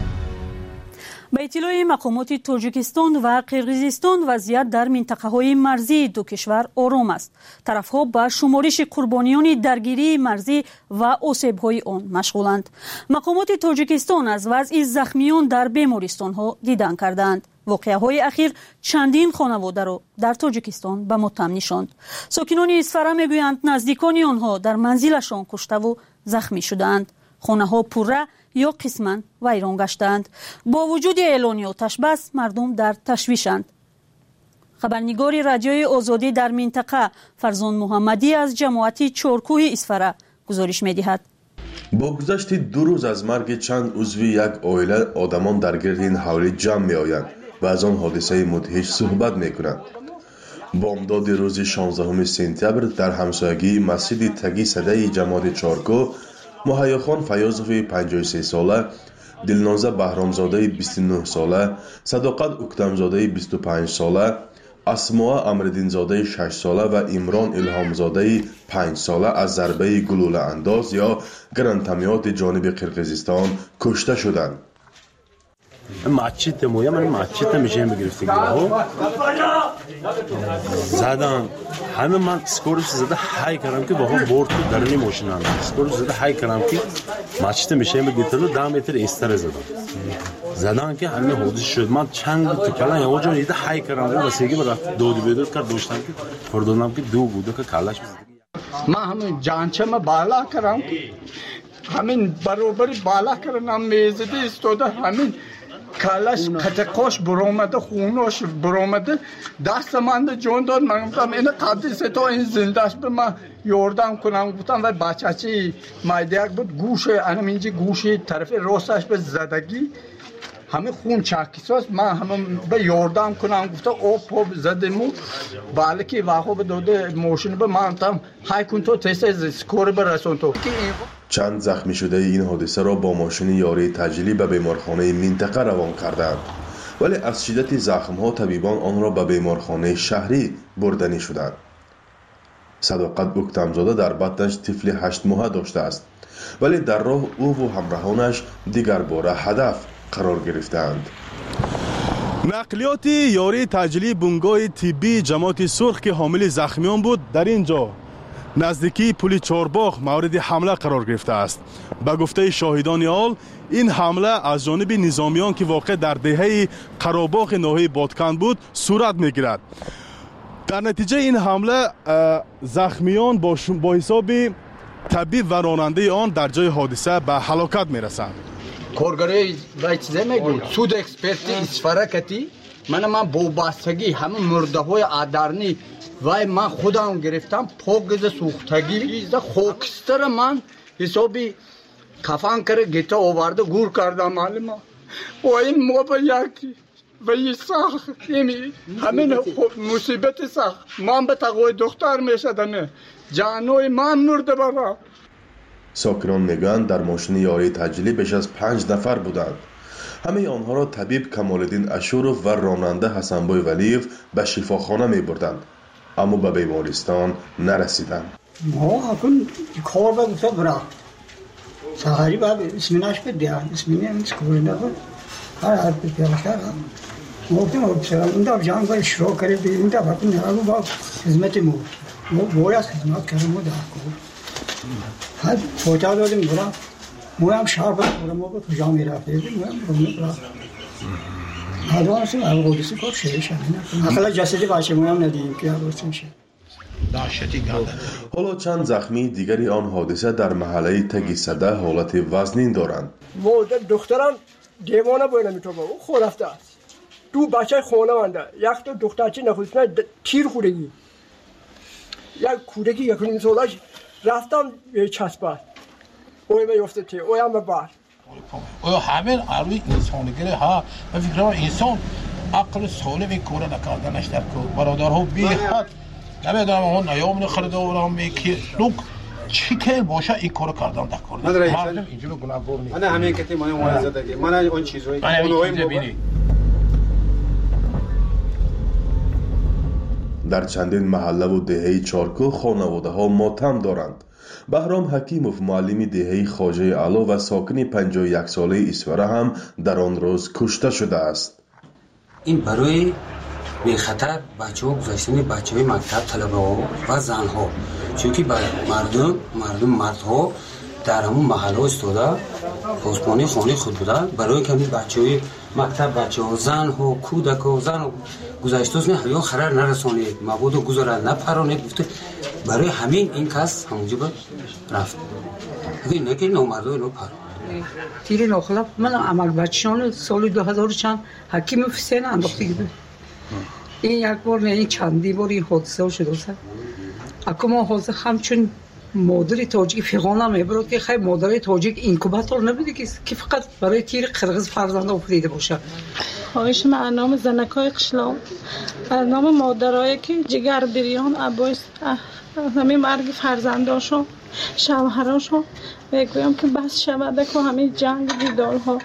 ба иттилои мақомоти Тоҷикистон ва Қирғизистон вазъият дар минтақаҳои марзии ду кишвар ором аст. тарафҳо ба шумориши қурбониёни даргирии марзӣ ва осебҳои он машғуланд. мақомоти Тоҷикистон аз вазъи захмиён дар бемористонҳо дидан карданд. воқеаҳои ахир чандин хонаводаро дар Тоҷикистон ба мотам нишонд. сокинони Исфара мегӯянд наздикони онҳо дар манзилашон куштаву захмӣ шудаанд. хонаҳо пурра ё қисман вайрон гаштаанд. бо вуҷуди эълони оташбас мардум дар ташвишанд. хабарнигори Радиои Озодӣ дар минтақа Фарзон Муҳаммадӣ аз ҷамоати чоркӯҳи Исфара гузориш медиҳад. бо гузашти 2 рӯз аз марги чанд узви як оила одамон дар гирди ин ҳавлӣ ҷамъ меоянд ва аз он ҳодисаи мудҳиш суҳбат мекунанд. бомдоди рӯзи 16 сентябр дар ҳамсоягии масҷиди Таги Садаи ҷамоати Чоркӯ Муҳайёхон Фаёзови 53 сола, Дилноза Баҳромзодаи 29 сола, Садоқат Уктамзодаи 25 сола, Асмоа Амриддинзодаи 6 сола ва Имрон Илҳомзодаи 5 сола аз зарбаи гулӯлаандоз ё гранатомёти ҷониби Қирғизистон кушта шуданд. масҷид моя ман масҷид мешем гирифтагиҳо задан ҳама ман скорост зада ҳай кардам ки баҳо борту дарни мошинам скорост зада ҳай кардам ки масҷид мешем гирифтаду 10 метр эстара задан ки ҳамин ҳодис шуд. ман чанд калан ёҷон ида ҳай кардам ва сеги ба доди бедод кард доштам ки фордонам ки ду буда ки калаш ман ҳамин ҷанчама бала кардам ҳамин баробари бала кардам мезида истода ҳамин калаш қатиқош буромада хунош буромада дастаманда ҷон дод. ман гуфтам ин қаддисе то ин зиндаш ба ман ёрдам кунам. гуфтам вай бачачи майдаяк буд гӯше анаминҷи гӯши тарафи росташ ба задагӣ ҳамин хун чакисост. ман ҳамин ба ёрдам кунам гуфта об поб задиму балки ваҳо ба дода мошина ба ман там ҳай кун то теса скори ба расон то. чанд захмишудаи ин ҳодисаро бо мошини ёрии таъҷилӣ ба беморхонаи минтақа равон карданд, вале аз шиддати захмҳо табибон онро ба беморхонаи шаҳрӣ бурданӣ шуданд. Садоқат Уктамзода дар батнаш тифли 8 моҳа доштааст, вале дар роҳ ӯву ҳамроҳонаш дигар бора ҳадаф қарор гирифтаанд. нақлиёти ёрии таъҷилии бунгоҳи тиббии ҷамоати сурх ки ҳомили захмиён буд дар ин ҷо наздикии пули Чорбоғ мавриди ҳамла қарор гирифтааст. ба гуфтаи шоҳидони ҳол ин ҳамла аз ҷониби низомиён ки воқеъ дар деҳаи Қаробоғи ноҳияи Ботканд буд сурат мегирад. дар натиҷаи ин ҳамла захмиён бо ҳисоби табиб ва ронандаи он дар ҷои ҳодиса ба ҳалокат мерасанд. коргарои вай чизе мегӯяд суд эксперти Исфара кати ман бо бастагӣ ҳама мурдаҳои адарни вай ман худам гирифтам погиза сӯхтагӣ хокистара ман ҳисоби кафан кара гита оварда гур кардам малима ин моба як ваи сахт ҳамин мусибати сахт ман ба тағои духтар мешадаме جانوی من مرده برا. ساکنان میگویند در ماشین یاری تجلی بیش از 5 نفر بودند. همه آنها را طبیب کمالالدین اشورов و راننده حسنبای ولیев به شفاخانه می بردند، اما به بیمارستان نرسیدند. ما اکن کار با برا سهاری بعد اسمیناش بده، اسمینی هم سکوینده بود. هر حد پیشتر گفتم افسران اونجا جان باید شروع کرده به اونجا باید نگاه با خدمت مو باید خدمت کردم و دارم. هر فوتا دادیم برا مو هم شهر برا ما با کجا میرفته مو هم برو برا. هدوانسی الگودیسی کار شدهش همینه. اخلا جسدی باشه مو هم ندیم که الگودیسی میشه. حالا چند زخمی دیگری آن حادثه در محله تگی صده حالت وزنین دارند. دختران دیوانه باید نمیتونه او خود رفته است. دو بچه خونه مانده، یک تو دخترچه نخوشنه تیر خورگی، یک کودکی یک نیم سالش رفتم چسبه اوی میفته تیر اوی هم ببر اوی همین عروی انسانگره ها و فکرم انسان عقل سالم این کوره نکردنش در کور برادرها بی حد نمیدونم اون نیامون خرده و رام میکی لوک چی که باشه این کارو کردم در کور مردم اینجور گناهگار نیست. من همین کتی من موعظه دادم من اون چیزایی در چندین محله و دهه چارکو خانواده ها ماتم دارند. بهرام حکیموف معلم دهه خواجه علا و ساکن 51 ساله اسوره هم در آن روز کشته شده است. این برای به خطر بچه‌ها گذاشتن بچه‌های مکتب طلبه‌ها و زن‌ها، چونکه مردها در همون محله استاده پاسبانی خانه خود بودن برای کمی بچه‌های مکتب بچه‌ها زن‌ها کودک‌ها زن گذاشته نه یا خرر نرسونه مبودو گذارن نپرونه گفته برای همین این کس همونجا رفت این نگه نومرده اینو پر تیر ناخلاف من عمل بچه‌ان سال 2000 چند حکیم حسین انداخته بود. این یک بار نه این چندی بار این حادثه شده است. اما حادثه همچون مادر تاجیک فیغانه میبرد که خیلی مادر تاجیک اینکوباتور نبوده که فقط برای تیر قرغز فرزند افتاده باشه. خواهش من نام زنکای قشلاو نام مادرایی که جگر بریان عباس همه مرگ فرزنداشو شوهراشو بگویم که بس شود که همه جنگ دیدال ها.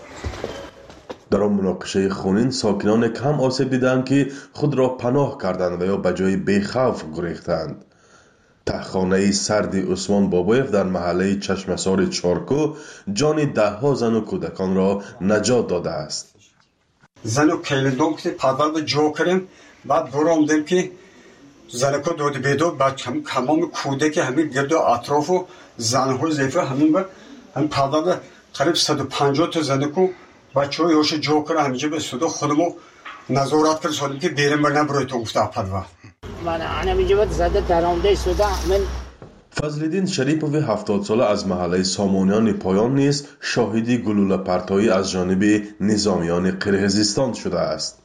در آن مناقشه خونین ساکنان کم آسیب دیدند که خود را پناه کردند و یا به جای بیخوف گریختند. تهخانه سرد عثمان بابایف در محله چشمسار چارکو جان دهها زن و کودکان را نجات داده است. زن و کلیدون که پدر به جو کردیم بعد برامدیم که زنکو دود بیدو بعد تمام کودک همین گرد و اطراف و زنها زیفه همین پدر به قریب 150 تا زنکو بچه ها یوش جو کرد همینجا به صدا خودمو نظارت کرد سالیم که بیرم برنم بروی تو گفته پدر من همینجا باید زده درامده صدا من فضلالدین شریپوف 70 ساله از محله سامانیان پایان نیز شاهدی گلوله پرتایی از جانب نظامیان قرغیزستان شده است.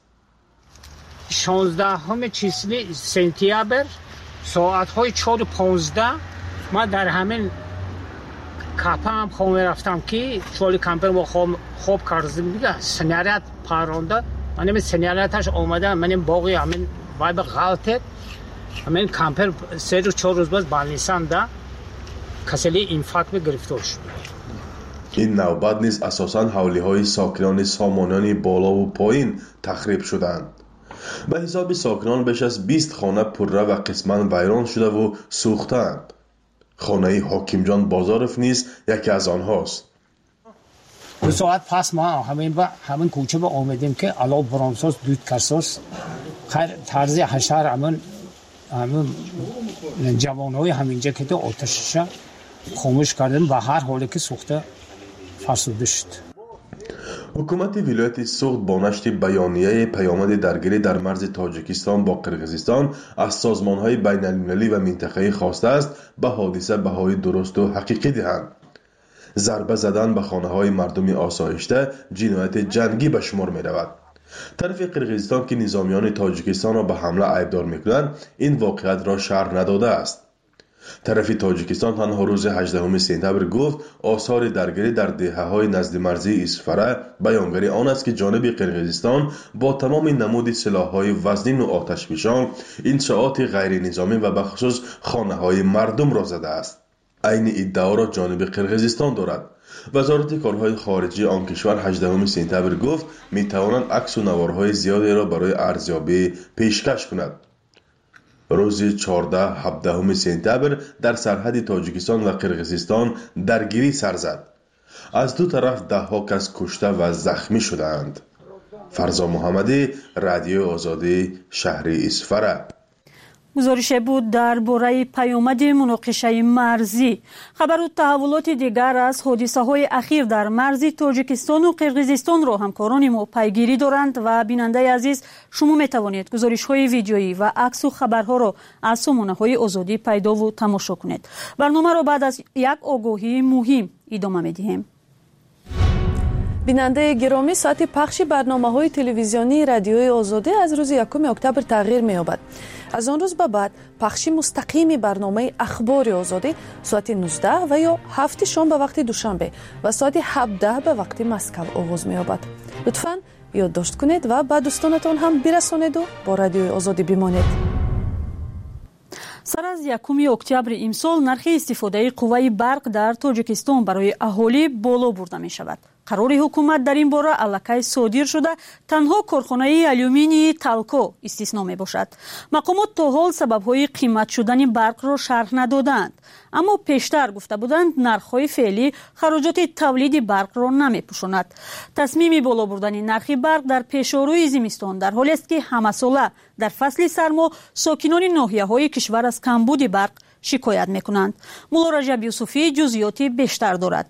16 چیسلی سپتامبر ساعت‌های 4:15 من در همین کاپه هم خواهم رفتم که چولی کمپر ما خوب کردیم دیگه سنیارت پرانده من این سنیارتش آمده من این باقی همین وایب غلطه همین کمپر 3-4 روز باز بانیسانده کسلی اینفاکت به گرفتار شد. این نوبت نیز اساساً حولی های ساکنان سامانیان بالا و پایین تخریب شدند. به حساب ساکنان بیش از 20 خانه پره و قسماً ویران شده و سوختند. خانه حاکم جان بازارف نیز یکی از آنهاست. 2 ساعت پس ما همین کوچه به آمدیم که علاوه برامساز دود کرساز طرز حشر همین جوانهای همینجا که تو آتشش خاموش کردن و هر حالی که سوخته فرسوده شد. حکومت ولایت سوخت با نشر بیانیه پیامد درگیری در مرز تاجیکستان با قرغیزستان از سازمان‌های بین‌المللی و منطقه‌ای خواسته است به حادثه بهای درست و حقیقی دهند. ضربه زدن به خانه‌های مردم آسایشته جنایت جنگی به شمار می‌رود. طرف قرغیزستان که نظامیان تاجیکستان را به حمله عیبدار می‌کنند این واقعیت را شرح نداده است. طرف تاجیکستان تنها روز 18 سپتامبر گفت آثار درگیری در دهه‌های نزد مرزی اسفره بیانگر آن است که جانب قرقیزستان با تمام نمود سلاح‌های وزنین و آتشفشان انشاءات غیر نظامی و بخصوص خانه‌های مردم را زده است. این ادعا را جانب قرقیزستان دارد. وزارت کارهای خارجه آن کشور 18 سپتامبر گفت می‌تواند عکس و نوارهای زیادی را برای ارزیابی پیشکش کند. روز 14-17 سپتامبر در سرحد تاجیکستان و قرقیزستان درگیری سر زد. از دو طرف ده‌ها کس کشته و زخمی شدند. فرزا محمدی، رادیو آزادی، شهر اسفره. گزارش بود درباره پیامد مناقشه مرزی. خبر و تحولات دیگر از حادثه‌های اخیر در مرز تاجیکستان و قرقیزستان را همکاران ما پیگیری دارند و بیننده عزیز شما می توانید گزارش‌های ویدیویی و عکس و خبرها را از سامانه‌های آزادی پیدا و تماشا کنید. برنامه را بعد از یک آگاهی مهم ادامه می‌دهیم. بیننده گرامی، ساعت پخش برنامه‌های تلویزیونی رادیوی آزادی از روز 1 اکتبر تغییر می‌یابد. از آن روز به بعد پخش مستقیم برنامه اخبار آزادی ساعت 19 و یا 7 شام به وقت دوشنبه و ساعت 17 به وقت مسکو آغاز می‌یابد. لطفاً یادداشت کنید و به دوستانتان هم برسانید و با رادیوی آزادی بمانید. سر از 1 اکتبر امسال نرخ استفاده قوه برق در تاجیکستان برای اهالی بالا برده می شود. قرار حکومت در این باره الکی صادر شده تنها کارخانه آلومینی تالکو استثنا می باشد. مقامات تا حال سبب‌های قیمت شدن برق را شرح ندادند، اما پیشتر گفته بودند نرخ‌های فعلی خراجات تولید برق را نمی‌پوشاند. تصمیم بالا بردن نرخ برق در پیش‌روی زمستان در حالی است که همه‌ساله در فصل سرما ساکنان ناحیه‌های کشور از کمبود برق شکایت می‌کنند. مولا رجب یوسفی جزئیات بیشتر دارد.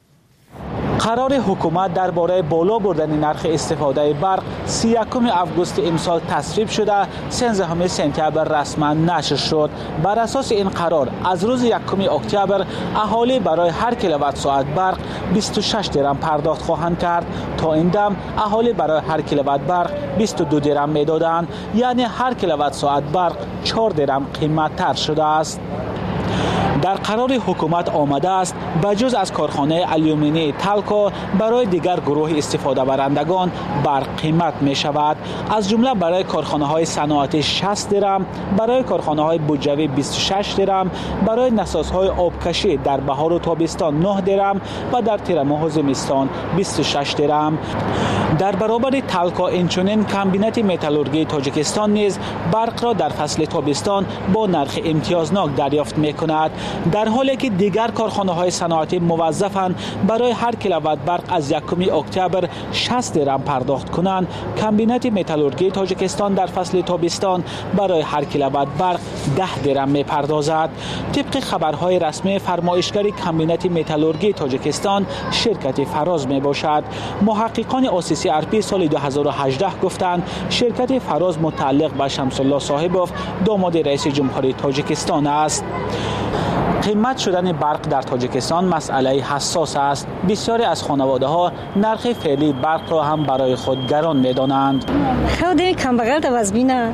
قرار حکومت درباره بالا بردن نرخ استفاده برق 31 آگوست امسال تصویب شده 13 سپتامبر رسما نشر شد. بر اساس این قرار از روز 1 اکتبر اهالی برای هر کیلووات ساعت برق 26 درم پرداخت خواهند کرد. تا این دم اهالی برای هر کیلووات برق 22 درم میدادند، یعنی هر کیلووات ساعت برق 4 درم قیمت تر شده است. در قرار حکومت آمده است بجز از کارخانه آلومینی تالکو برای دیگر گروه استفاده برندگان برق قیمت می شود. از جمله برای کارخانه های صنعتی 60 درم، برای کارخانه های بودجوی 26 درم، برای نساز های آبکشی در بهار و تابستان 9 درم و در تیر ماه و زمستان 26 درم. در برابر تالکو اینچنین کمبینت متالورژی تاجیکستان نیز برق را در فصل تابستان با نرخ امتیازناک دریافت می کند، در حالی که دیگر کارخانه های صنعتی موظفند برای هر کیلووات برق از 1 اکتبر 60 درم پرداخت کنند. کمبینت متالورژی تاجیکستان در فصل تابستان برای هر کیلووات برق 10 درم می پردازد. طبق خبرهای رسمی فرمایشگر کمبینت متالورژی تاجیکستان شرکت فراز می باشد. محققان آسیسی ارپی سال 2018 گفتند شرکت فراز متعلق به شمس الله صاحبوف داماد رئیس جمهوری تاجیکستان است. قیمت شدن برق در تاجیکستان مسئله حساس است. بسیاری از خانواده‌ها نرخ فعلی برق را هم برای خود گران می‌دانند. خودی کمبغل تا وزبینا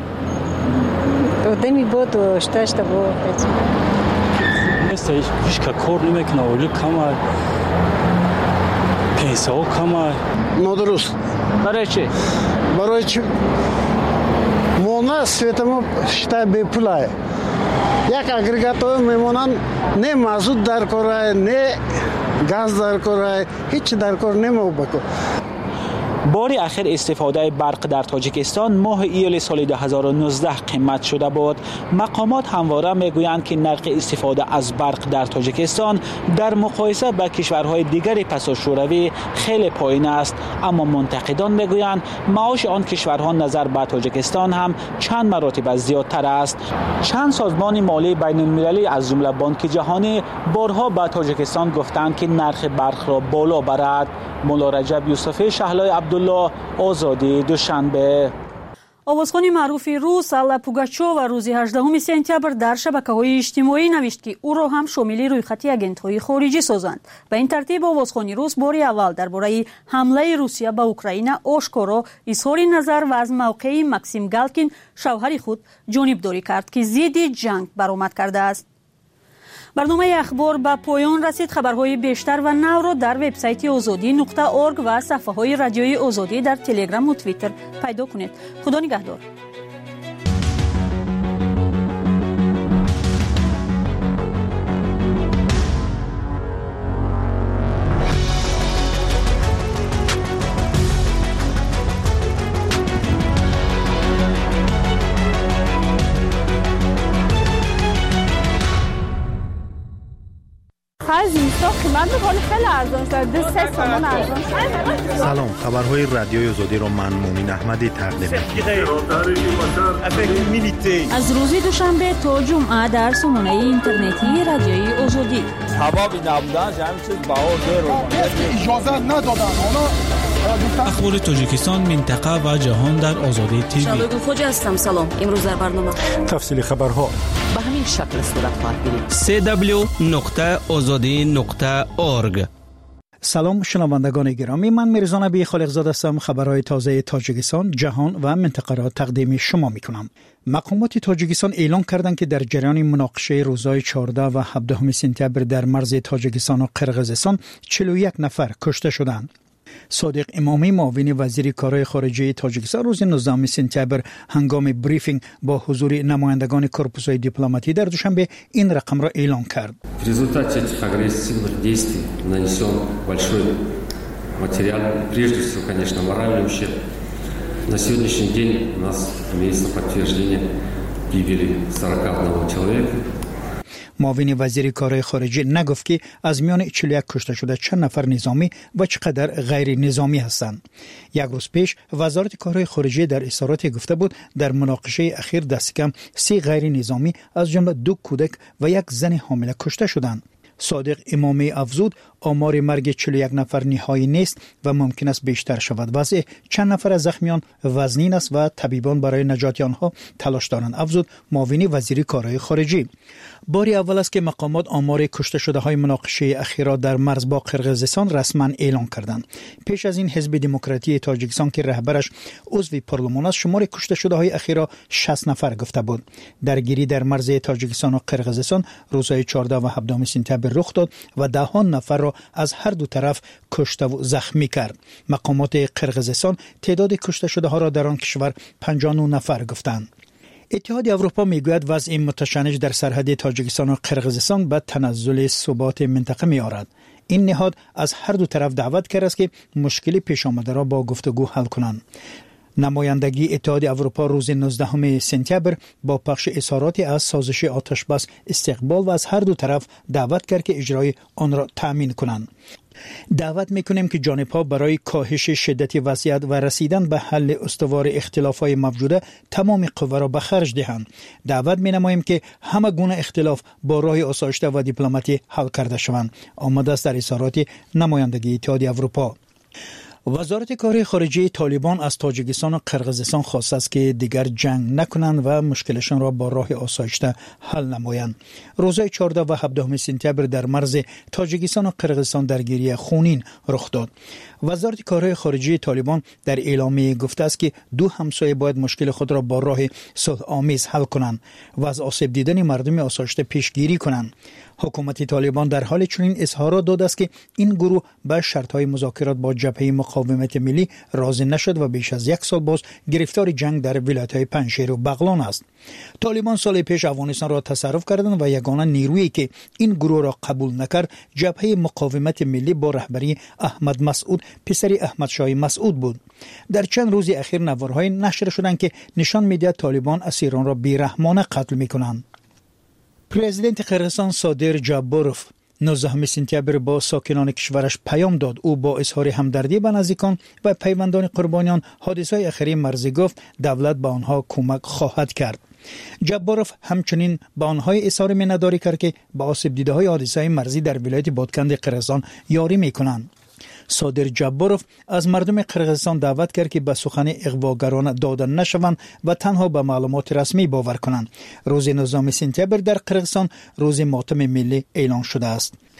دمی بود و شتاش تا بود است هیچ کار نمیکنه ولی کمه پیسه ها کمه نادرست. برای چی؟ برای چی؟ مونا سویتمو شتا به پولای یک اگریگاتور میمونن نه مازوت در کاره نه گاز در کاره هیچ در کار نمو بکو. بار اخیر استفاده برق در تاجیکستان ماه ایول سال 2019 قیمت شده بود. مقامات همواره میگویند که نرخ استفاده از برق در تاجیکستان در مقایسه با کشورهای دیگر پساشوروی خیلی پایین است، اما منتقدان میگویند معاش آن کشورها نظر به تاجیکستان هم چند مراتب زیادتر است. چند سازمان مالی بین المللی از جمله بانک جهانی بارها به تاجیکستان گفتند که نرخ برق را بالا برد. مولا رجب یوسفی، شهلای عبدالله، آزادی، دوشنبه. آوازخوان معروف روس آلا پوگاچووا روز 18 سپتامبر در شبکه‌های اجتماعی نوشت که او را هم شامل رویخطی آگنت‌های خارجی سازند. به این ترتیب آوازخوان روس بار اول درباره حمله روسیه به اوکراین آشکارا اظهار نظر و از موقع ماکسیم گالکین شوهر خود جانبداری کرد که ضد جنگ برآمد کرده است. برنامه اخبار به پایان رسید. خبرهای بیشتر و نو را در وبسایت azadi.org و صفحه‌های رادیوی آزادی در تلگرام و توییتر پیدا کنید. خدا نگهدار. سلام، خبرهای رادیوی آزادی را من مومن احمدی تقدیم می‌کنم. از روز دوشنبه تا جمعه در سامانه اینترنتی رادیوی آزادی. حبابی نبودن همین چیز اجازه ندادن. اخبار تاجیکستان، منطقه و جهان در آزادی تیوی. شبگو خوجا هستم. سلام. امروز در برنامه تفصیل خبرها به همین شکل صورت خواهد گرفت. www.azadi.org. سلام شنوندگان گرامی، من میرزا نبی خالقزاده هستم. خبرهای تازه تاجیکستان، جهان و منطقه را تقدیم شما میکنم. مقامات تاجیکستان اعلام کردند که در جریان مناقشه روزهای 14 و 17 سپتامبر در مرز تاجیکستان و قرقیزستان 41 نفر کشته شدند. صادق امامی معاون وزیر کارهای خارجه تاجیکستان روز 19 سپتامبر هنگام بریفینگ با حضور نمایندگان корпус‌های دیپلماتی در دوشنبه این رقم را اعلام کرد. В результате этих агрессивных действий нанесен большой материальный, прежде всего, конечно, моральный ущерб. На сегодняшний день у нас имеется подтверждение гибели 41 человека. معاون وزیر کارهای خارجه نگفت که از میان 41 کشته شده چند نفر نظامی و چقدر غیر نظامی هستند. یک روز پیش وزارت کارهای خارجه در اظهاراتی گفته بود در مناقشه اخیر دست کم 3 غیر نظامی از جمله 2 کودک و 1 زن حامله کشته شدند. صادق امامی افزود آمار مرگ 41 نفر نهایی نیست و ممکن است بیشتر شود. وضع چند نفر از زخمیان وزنین است و طبیبان برای نجات آنها تلاش دارند، افزود معاون وزیر کارهای خارجه. باری اول است که مقامات آمار کشته شده های مناقشه اخیرا در مرز با قرقیزستان رسما اعلام کردند. پیش از این حزب دموکراتی تاجیکستان که رهبرش عضو پارلمان است شمار کشته شده های اخیرا 60 نفر گفته بود. درگیری در مرز تاجیکستان و قرقیزستان روزهای 14 و 17 سپتامبر رخ داد و دهان نفر را از هر دو طرف کشته و زخمی کرد. مقامات قرقیزستان تعداد کشته شده ها را در آن کشور 59 نفر گفتند. اتحاد اروپا میگوید وضع متشنج در سرحد تاجیکستان و قرقیزستان به تنزل ثبات منطقه می‌آورد. این نهاد از هر دو طرف دعوت کرده است که مشکل پیش آمده را با گفتگو حل کنند. نمایندگی اتحاد اروپا روز 19 سپتامبر با پخش اظهاراتی از سازش آتش بس استقبال و از هر دو طرف دعوت کرد که اجرای آن را تأمین کنند. دعوت میکنیم که جانب‌ها برای کاهش شدت وضعیت و رسیدن به حل استوار اختلاف‌های موجوده تمام قوا را به خرج دهند. دعوت می‌نماییم که همه گونه اختلاف با راه آسایشته و دیپلماتی حل کرده شوند. آمده است در اظهارات نمایندگی اتحاد اروپا. وزارت کارهای خارجه طالبان از تاجیکستان و قرقیزستان خواسته است که دیگر جنگ نکنند و مشکلشان را با راه آسایشته حل نمایند. روزهای 14 و 17 سپتامبر در مرز تاجیکستان و قرقیزستان درگیری خونین رخ داد. وزارت کارهای خارجه طالبان در اعلامیه گفته است که دو همسایه باید مشکل خود را با راه صلح آمیز حل کنند و از آسیب دیدن مردم آسایشته پیشگیری کنند. حکومت طالبان در حال چنین اظهارات داده است که این گروه به شرط‌های مذاکرات با جبهه مقاومت ملی راضی نشد و بیش از 1 سال باز گرفتار جنگ در ولایت‌های پنجشیر و بغلان است. طالبان سال پیش افغانستان را تصرف کردند و یگانه نیرویی که این گروه را قبول نکرد جبهه مقاومت ملی با رهبری احمد مسعود پسر احمد شاه مسعود بود. در چند روز اخیر نوارهای نشر شدند که نشان می‌دهد طالبان اسیران را بی‌رحمانه قتل می‌کنند. پرزیدنت قرقیزستان صادر جابروف 19 سپتامبر با ساکنان کشورش پیام داد. او با اظهار همدردی به نزدیکان و پیوندان قربانیان حادثه‌های اخیر مرزی گفت دولت به آنها کمک خواهد کرد. جابروف همچنین به آنها اظهار مینه‌داری کرد که به آسیب دیده‌های حادثه‌های مرزی در ولایت بادکند قرقیزستان یاری می‌کنند. صادر جابروف از مردم قرقیزستان دعوت کرد که به سخن اغواگران داده نشوند و تنها به معلومات رسمی باور کنند. روز 19 سپتامبر در قرقیزستان روز ماتم ملی اعلان شده است.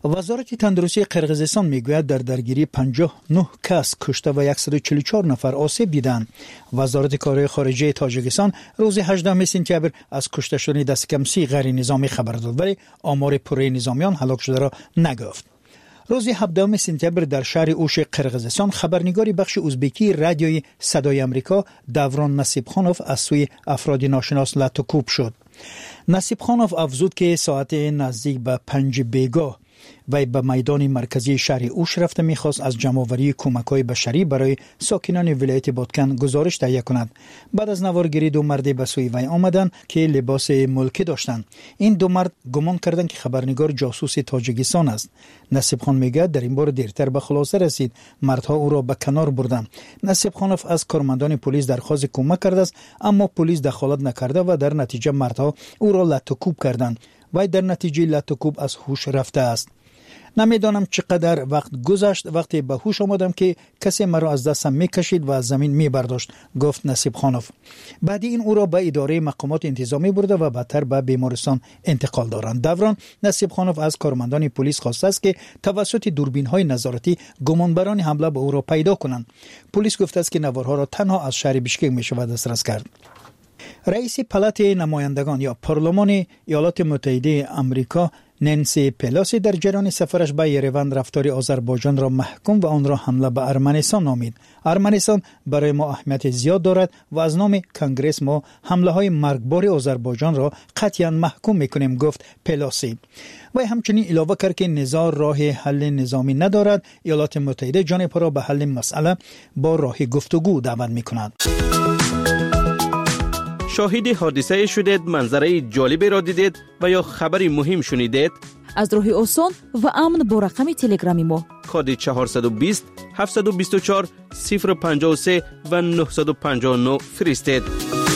وزارت تندرستی قرقیزستان میگوید در درگیری 59 کس کشته و 144 نفر آسیب دیدند. وزارت کارهای خارجه تاجیکستان روز 18 سپتامبر از کشته شدن دست کم 30 غیر نظامی خبر داد، ولی آمار پوره نظامیان هلاک شده را نگفت. روز 17 سپتامبر در شهر اوش قرقیزستان خبرنگاری بخش ازبکی رادیوی صدای آمریکا دوران نصیبخانوف از سوی افراد ناشناس لطوکوب شد. نصیبخانوف افزود که ساعت نزدیک به 5 بیگاه وی به میدان مرکزی شهر اوش رفته میخواست از جمع‌آوری کمک‌های بشری برای ساکنان ولایت بادکن گزارش تهیه کند. بعد از نوارگیری دو مرد به سوی وی آمدند که لباس ملکی داشتند. این دو مرد گمان کردند که خبرنگار جاسوس تاجیکستان است. نصیب خان میگه در این بار دیرتر به خلاصه رسید. مردها او را به کنار بردند. نصیب خانوف از کارمندان پلیس درخواست کمک کرده است، اما پلیس دخالت نکرده و در نتیجه مردها او را لطوکوب کردند. وی در نتیجه لطوکوب از هوش رفته است. نمیدانم چقدر وقت گذشت وقتی به هوش آمدم که کسی مرا از دستم میکشید و از زمین میبرداشت، گفت نصیب خانوف. بعد این او را به اداره مقامات انتظامی برده و بعدتر به بیمارستان انتقال دارند. دوران نصیب خانوف از کارمندان پلیس خواسته است که توسط دوربین های نظارتی گمانبران حمله به او را پیدا کنند. پلیس گفته است که نوارها را تنها از شهر بیشکک میشود دسترس کرد. رئیس پالات نمایندگان یا پارلمان ایالات متحده آمریکا نانسی پلوسی در جریان سفرش به یروان رفتار آذربایجان را محکوم و آن را حمله به ارمنستان نامید. ارمنستان برای ما اهمیت زیاد دارد و از نام کنگره ما حمله های مرگبار آذربایجان را قطعاً محکوم میکنیم، گفت پلوسی. و همچنین اضافه کرد که نزاع راه حل نظامی ندارد. ایالات متحده جانب را به حل مسئله با راه گفتگو دعوت میکند. شاهد حادثه شدید، منظره جالبی را دیدید و یا خبری مهم شنیدید؟ از راه آسان و امن با رقم تلگرامی ما کد 420 724 053 و 959 فرستید.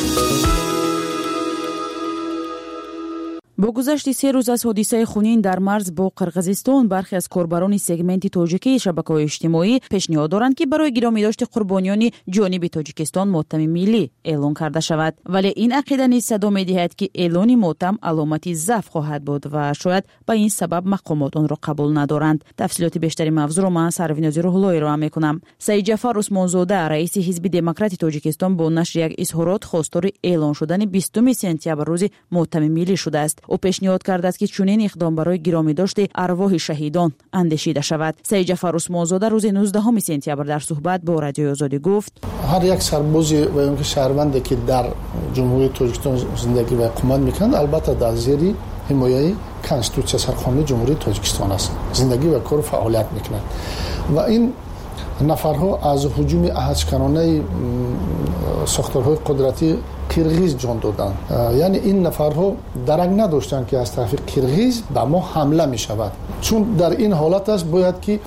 با گذشت 3 روز از حادثه خونین در مرز با قرقیزستان، برخی از کاربران سگمنت تاجیکی شبکه‌های اجتماعی پیشنهاد دارند که برای گرامیداشت قربانیان جانب تاجیکستان ماتم ملی اعلان کرده شود، ولی این عقیده نیز صدا می‌دهد که اعلان ماتم علامتی ضعف خواهد بود و شاید به این سبب مقامات آن را قبول ندارند. تفصیلات بیشتری موضوع را من سرویناز روح‌اللهی را می‌کنم. سید جعفر عثمانزاده رئیس حزب دموکرات تاجیکستان با نشر یک اظهارات خواستار اعلان شدن 20 سپتامبر روز ماتم ملی شده است. او پیشنهاد کرده است که چنین اقدام برای گرامی داشت ارواح شهیدان اندیشیده شود. سید جعفر عثمانزاده روز 19 سپتامبر در صحبت با رادیوی آزادی گفت: هر یک سربازی و اون شهروندی که در جمهوری تاجیکستان زندگی و اقامت میکنند البته در زیر حمایت کنستیتوسیون سرخانه جمهوری تاجیکستان است، زندگی و کار و فعالیت میکنند و این نفرها از هجوم احدکنانه ساختارهای قدرتی قرغیز جان دادند. یعنی این نفرها درک نداشتند که از طرف قرغیز به ما حمله می شود. چون در این حالت است باید که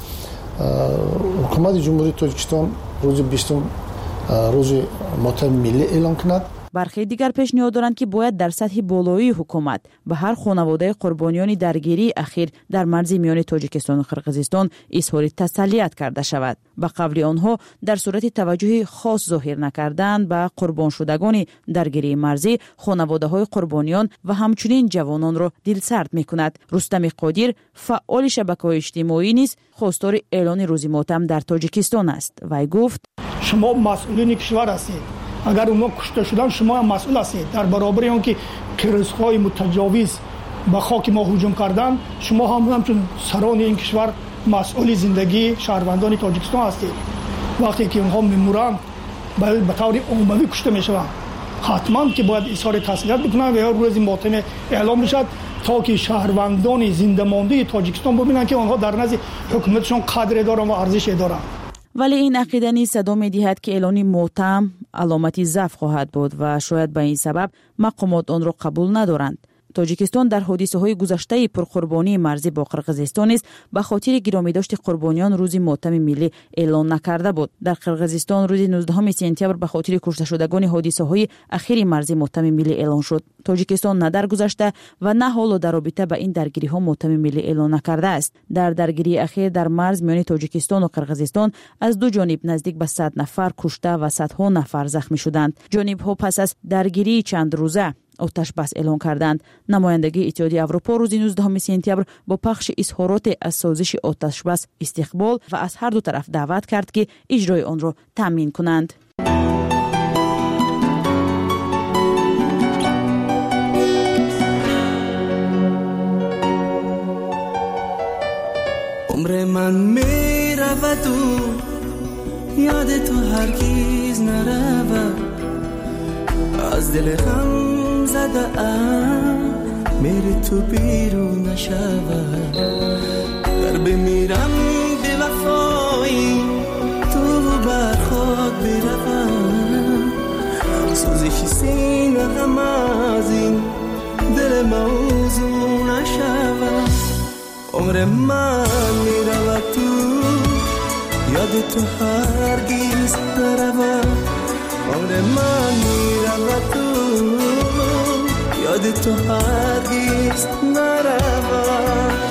حکومت جمهوری تاجیکستان روز 20 روز ماتم ملی اعلان کند. برخی دیگر پیشنهاد دارند که باید در سطح بالایی حکومت به هر خانواده قربانیان درگیری اخیر در مرز میان تاجیکستان و قرقیزستان اظهار تسلیت کرده شود. به قول آنها در صورت توجه خاص ظاهر نکردن به قربان شدگان درگیری مرزی، خانواده‌های قربانیان و همچنین جوانان را دلسرد می‌کند. رستم قادر فعال شبکه‌های اجتماعی نیز خواستار اعلان روز ماتم در تاجیکستان است. وی گفت: شما مسئولین کشور هستید. اگر اونا کشته شدن شما هم مسئول هستید. در برابر اون که قرقیزهای متجاوز به خاک ما هجوم کردن، شما هم همچون سران این کشور مسئول زندگی شهروندان تاجیکستان هستید. وقتی که اونها میمورند به طور عمومی کشته میشوند، حتما که باید اظهار تسلیت بکنن و یا روز ماتم اعلام بشد تا که شهروندان زنده مانده تاجیکستان ببینن که آنها در نزد حکومتشون قدر دارن و ارزش دارن. ولی این عقیده نیز صدا می‌دهد که اعلان ماتم علامتی ضعف خواهد بود و شاید به این سبب مقامات آن را قبول ندارند. تاجیکستان در حادثه‌های گذشته پرقربانی مرزی با قرقیزستان است به خاطر گرامیداشت قربانیان روز ماتم ملی اعلان نکرده بود. در قرقیزستان روز 19 سپتامبر به خاطر کشته شدگان حادثه‌های اخیر مرزی ماتم ملی اعلان شد. تاجیکستان نه در گذشته و نه حالا در رابطه با این درگیری‌ها ماتم ملی اعلان نکرده است. در درگیری اخیر در مرز میان تاجیکستان و قرقیزستان از دو جانب نزدیک به 100 نفر کشته و صدها نفر زخمی شدند. جانب‌ها پس از درگیری چند روزه آتش‌بس اعلان کردند. نمایندگی اتحادیه اروپا روز 19 سپتامبر با پخش اظهارات از سازش آتش‌بس استقبال و از هر دو طرف دعوت کرد که اجرای آن را تامین کنند. عمر من می رود و یاد تو هرگز نرود، از دل غم زده ام میری تو بیرون نشود. گر بمیرم به وفایی تو بر خود بروم، سوزش سینه غم از این دل موضوع نشود. عمر من میرود تو یاد تو هرگز نرود، عمر من میرود تو یاد تو هرگز نرود.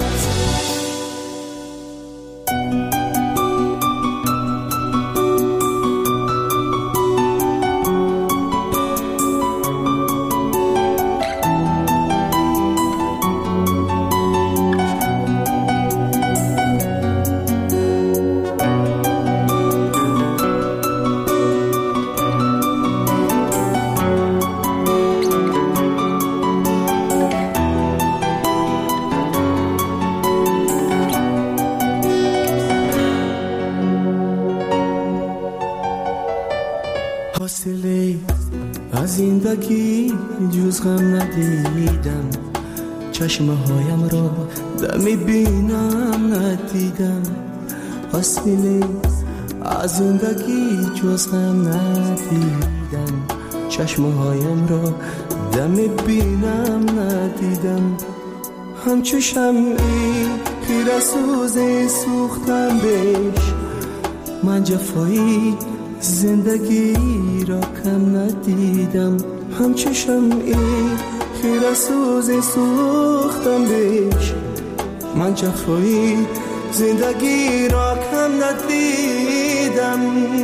از زندگی جز غم ندیدم، چشمه هایم را دمی بینم ندیدم. حاصله از زندگی جز غم ندیدم، چشمه هایم را دمی بینم ندیدم. همچو شمعی خیره سوز سوختم بهش، من جفایی زندگی را کم ندیدم. همچو شمعی خیره سوز سوختم بهش، من جفایی زندگی را کم ندیدم.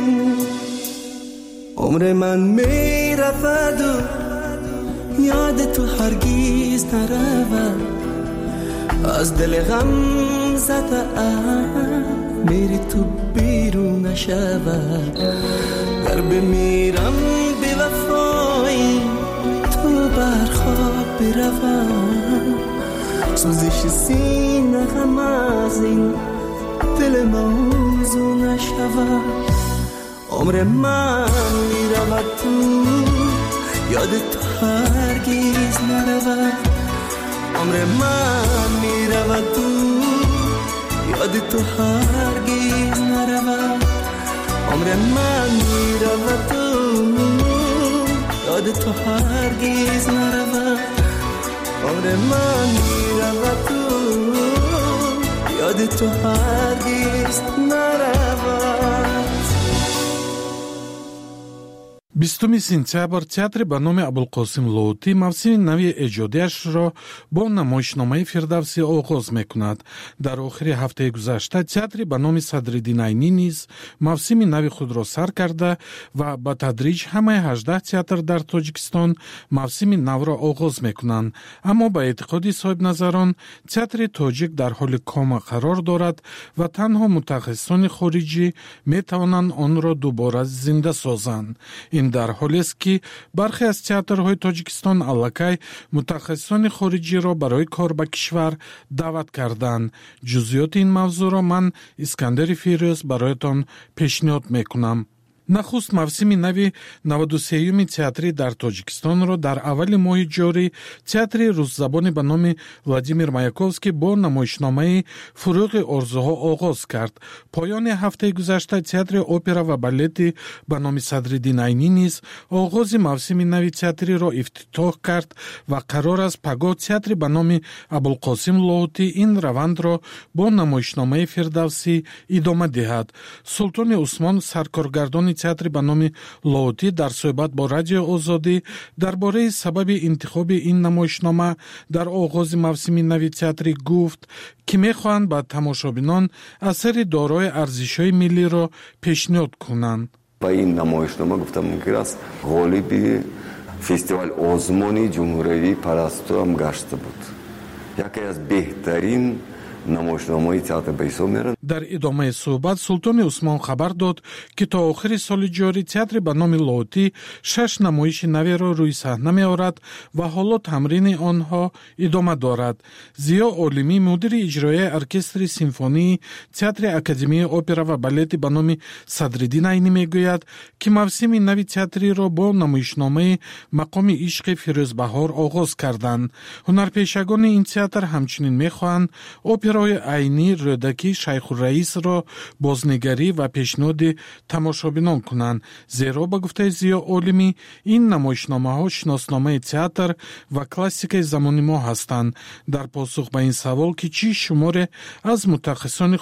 عمر من می رود و یاد تو هرگز نرود، از دل غم زده ام میری تو بیرون نشود. گر بمیرم به وفایی تو بر خواب بروم، سوزش سینه غم از این دل موضوع نشود. عمر من میرود تو یاد تو هرگز نرود، عمر من میرود تو یاد تو هرگز نرود. عمر من میرود تو یاد تو هرگز نرود، عمر من میرود تو یاد تو هرگز نرود. 20 сентябр театри ба номи Абулқосим Лоутӣ мавсими нави эҷодиашро бо намоишномаи Фирдавсӣ оғоз мекунад. Дар охири ҳафтаи гузашта театри ба номи Садриддин Айнӣ низ мавсими нави худро сар карда ва ба тадриҷ ҳамаи 18 театр дар Тоҷикистон мавсими навро оғоз мекунанд. Аммо ба эътиқоди соҳибназарон театри тоҷик дар ҳоли кома қарор дорад ва танҳо мутахассисони хориҷӣ метавонанд онро дубора зинда созанд. ин дар ҳолест ки бархе аз театрҳои Тоҷикистон аллакай мутахассисони хориҷиро барои кор ба кишвар даъват карданд. ҷузъиёти ин мавзӯъро ман Искандари Фирӯз бароятон пешниҳод мекунам. нахуст мавсими нави 93-юми театрӣ дар Тоҷикистонро дар аввали моҳи ҷорӣ театри рӯззабони ба номи Владимир Маяковский бо намоишномаи «Фурӯғи орзуҳо» оғоз кард. поёни ҳафтаи гузашта театри опера ва балети ба номи Садриддин Айнӣ низ оғози мавсими нави театриро ифтитоҳ кард ва қарор аст пагоҳ театри ба номи Абулқосим Лоутӣ ин равандро бо намоишномаи Фирдавсӣ идома диҳад. Султони Усмон, саркоргардони театри ба номи Лоутӣ, дар суҳбат бо Радиои Озодӣ дар бораи сабаби интихоби ин намоишнома дар оғози мавсими нави театрӣ гуфт, ки мехоҳанд ба тамошобинон асари дорои арзишҳои миллиро пешниҳод кунанд. ба ин намоишнома гуфтам мумкин аст ғолиби фестиваль озмони ҷумҳурии парасту ҳам гашта буд. яке аз беҳтарин намоишномаи театр ба ҳисоб мерад. дар идомаи суҳбат султони усмон хабар дод ки то охири соли ҷорӣ театри ба номи лотӣ 6 намоиши наверо рӯи саҳна меорад ва ҳоло тамрини онҳо идома дорад. зиё олимӣ мудири иҷроияи оркестри симфонии театри академияи опера ва балети ба номи Садриддин Айнӣ мегӯяд ки мавсими нави театриро бо намоишномаи мақоми ишқи фирӯзбаҳор оғоз карданд. ҳунарпешагони ин театр ҳамчунин мехоҳанд операи Айнӣ рӯдаки Шайхурраисро бознигарӣ ва пешниҳоди тамошобинон кунанд, зеро ба гуфтаи Зиё Олимӣ ин намоишномаҳо шиносномаи театр ва классикаи замони мо ҳастанд. дар посух ба ин савол ки чӣ шуморе аз мутахассисони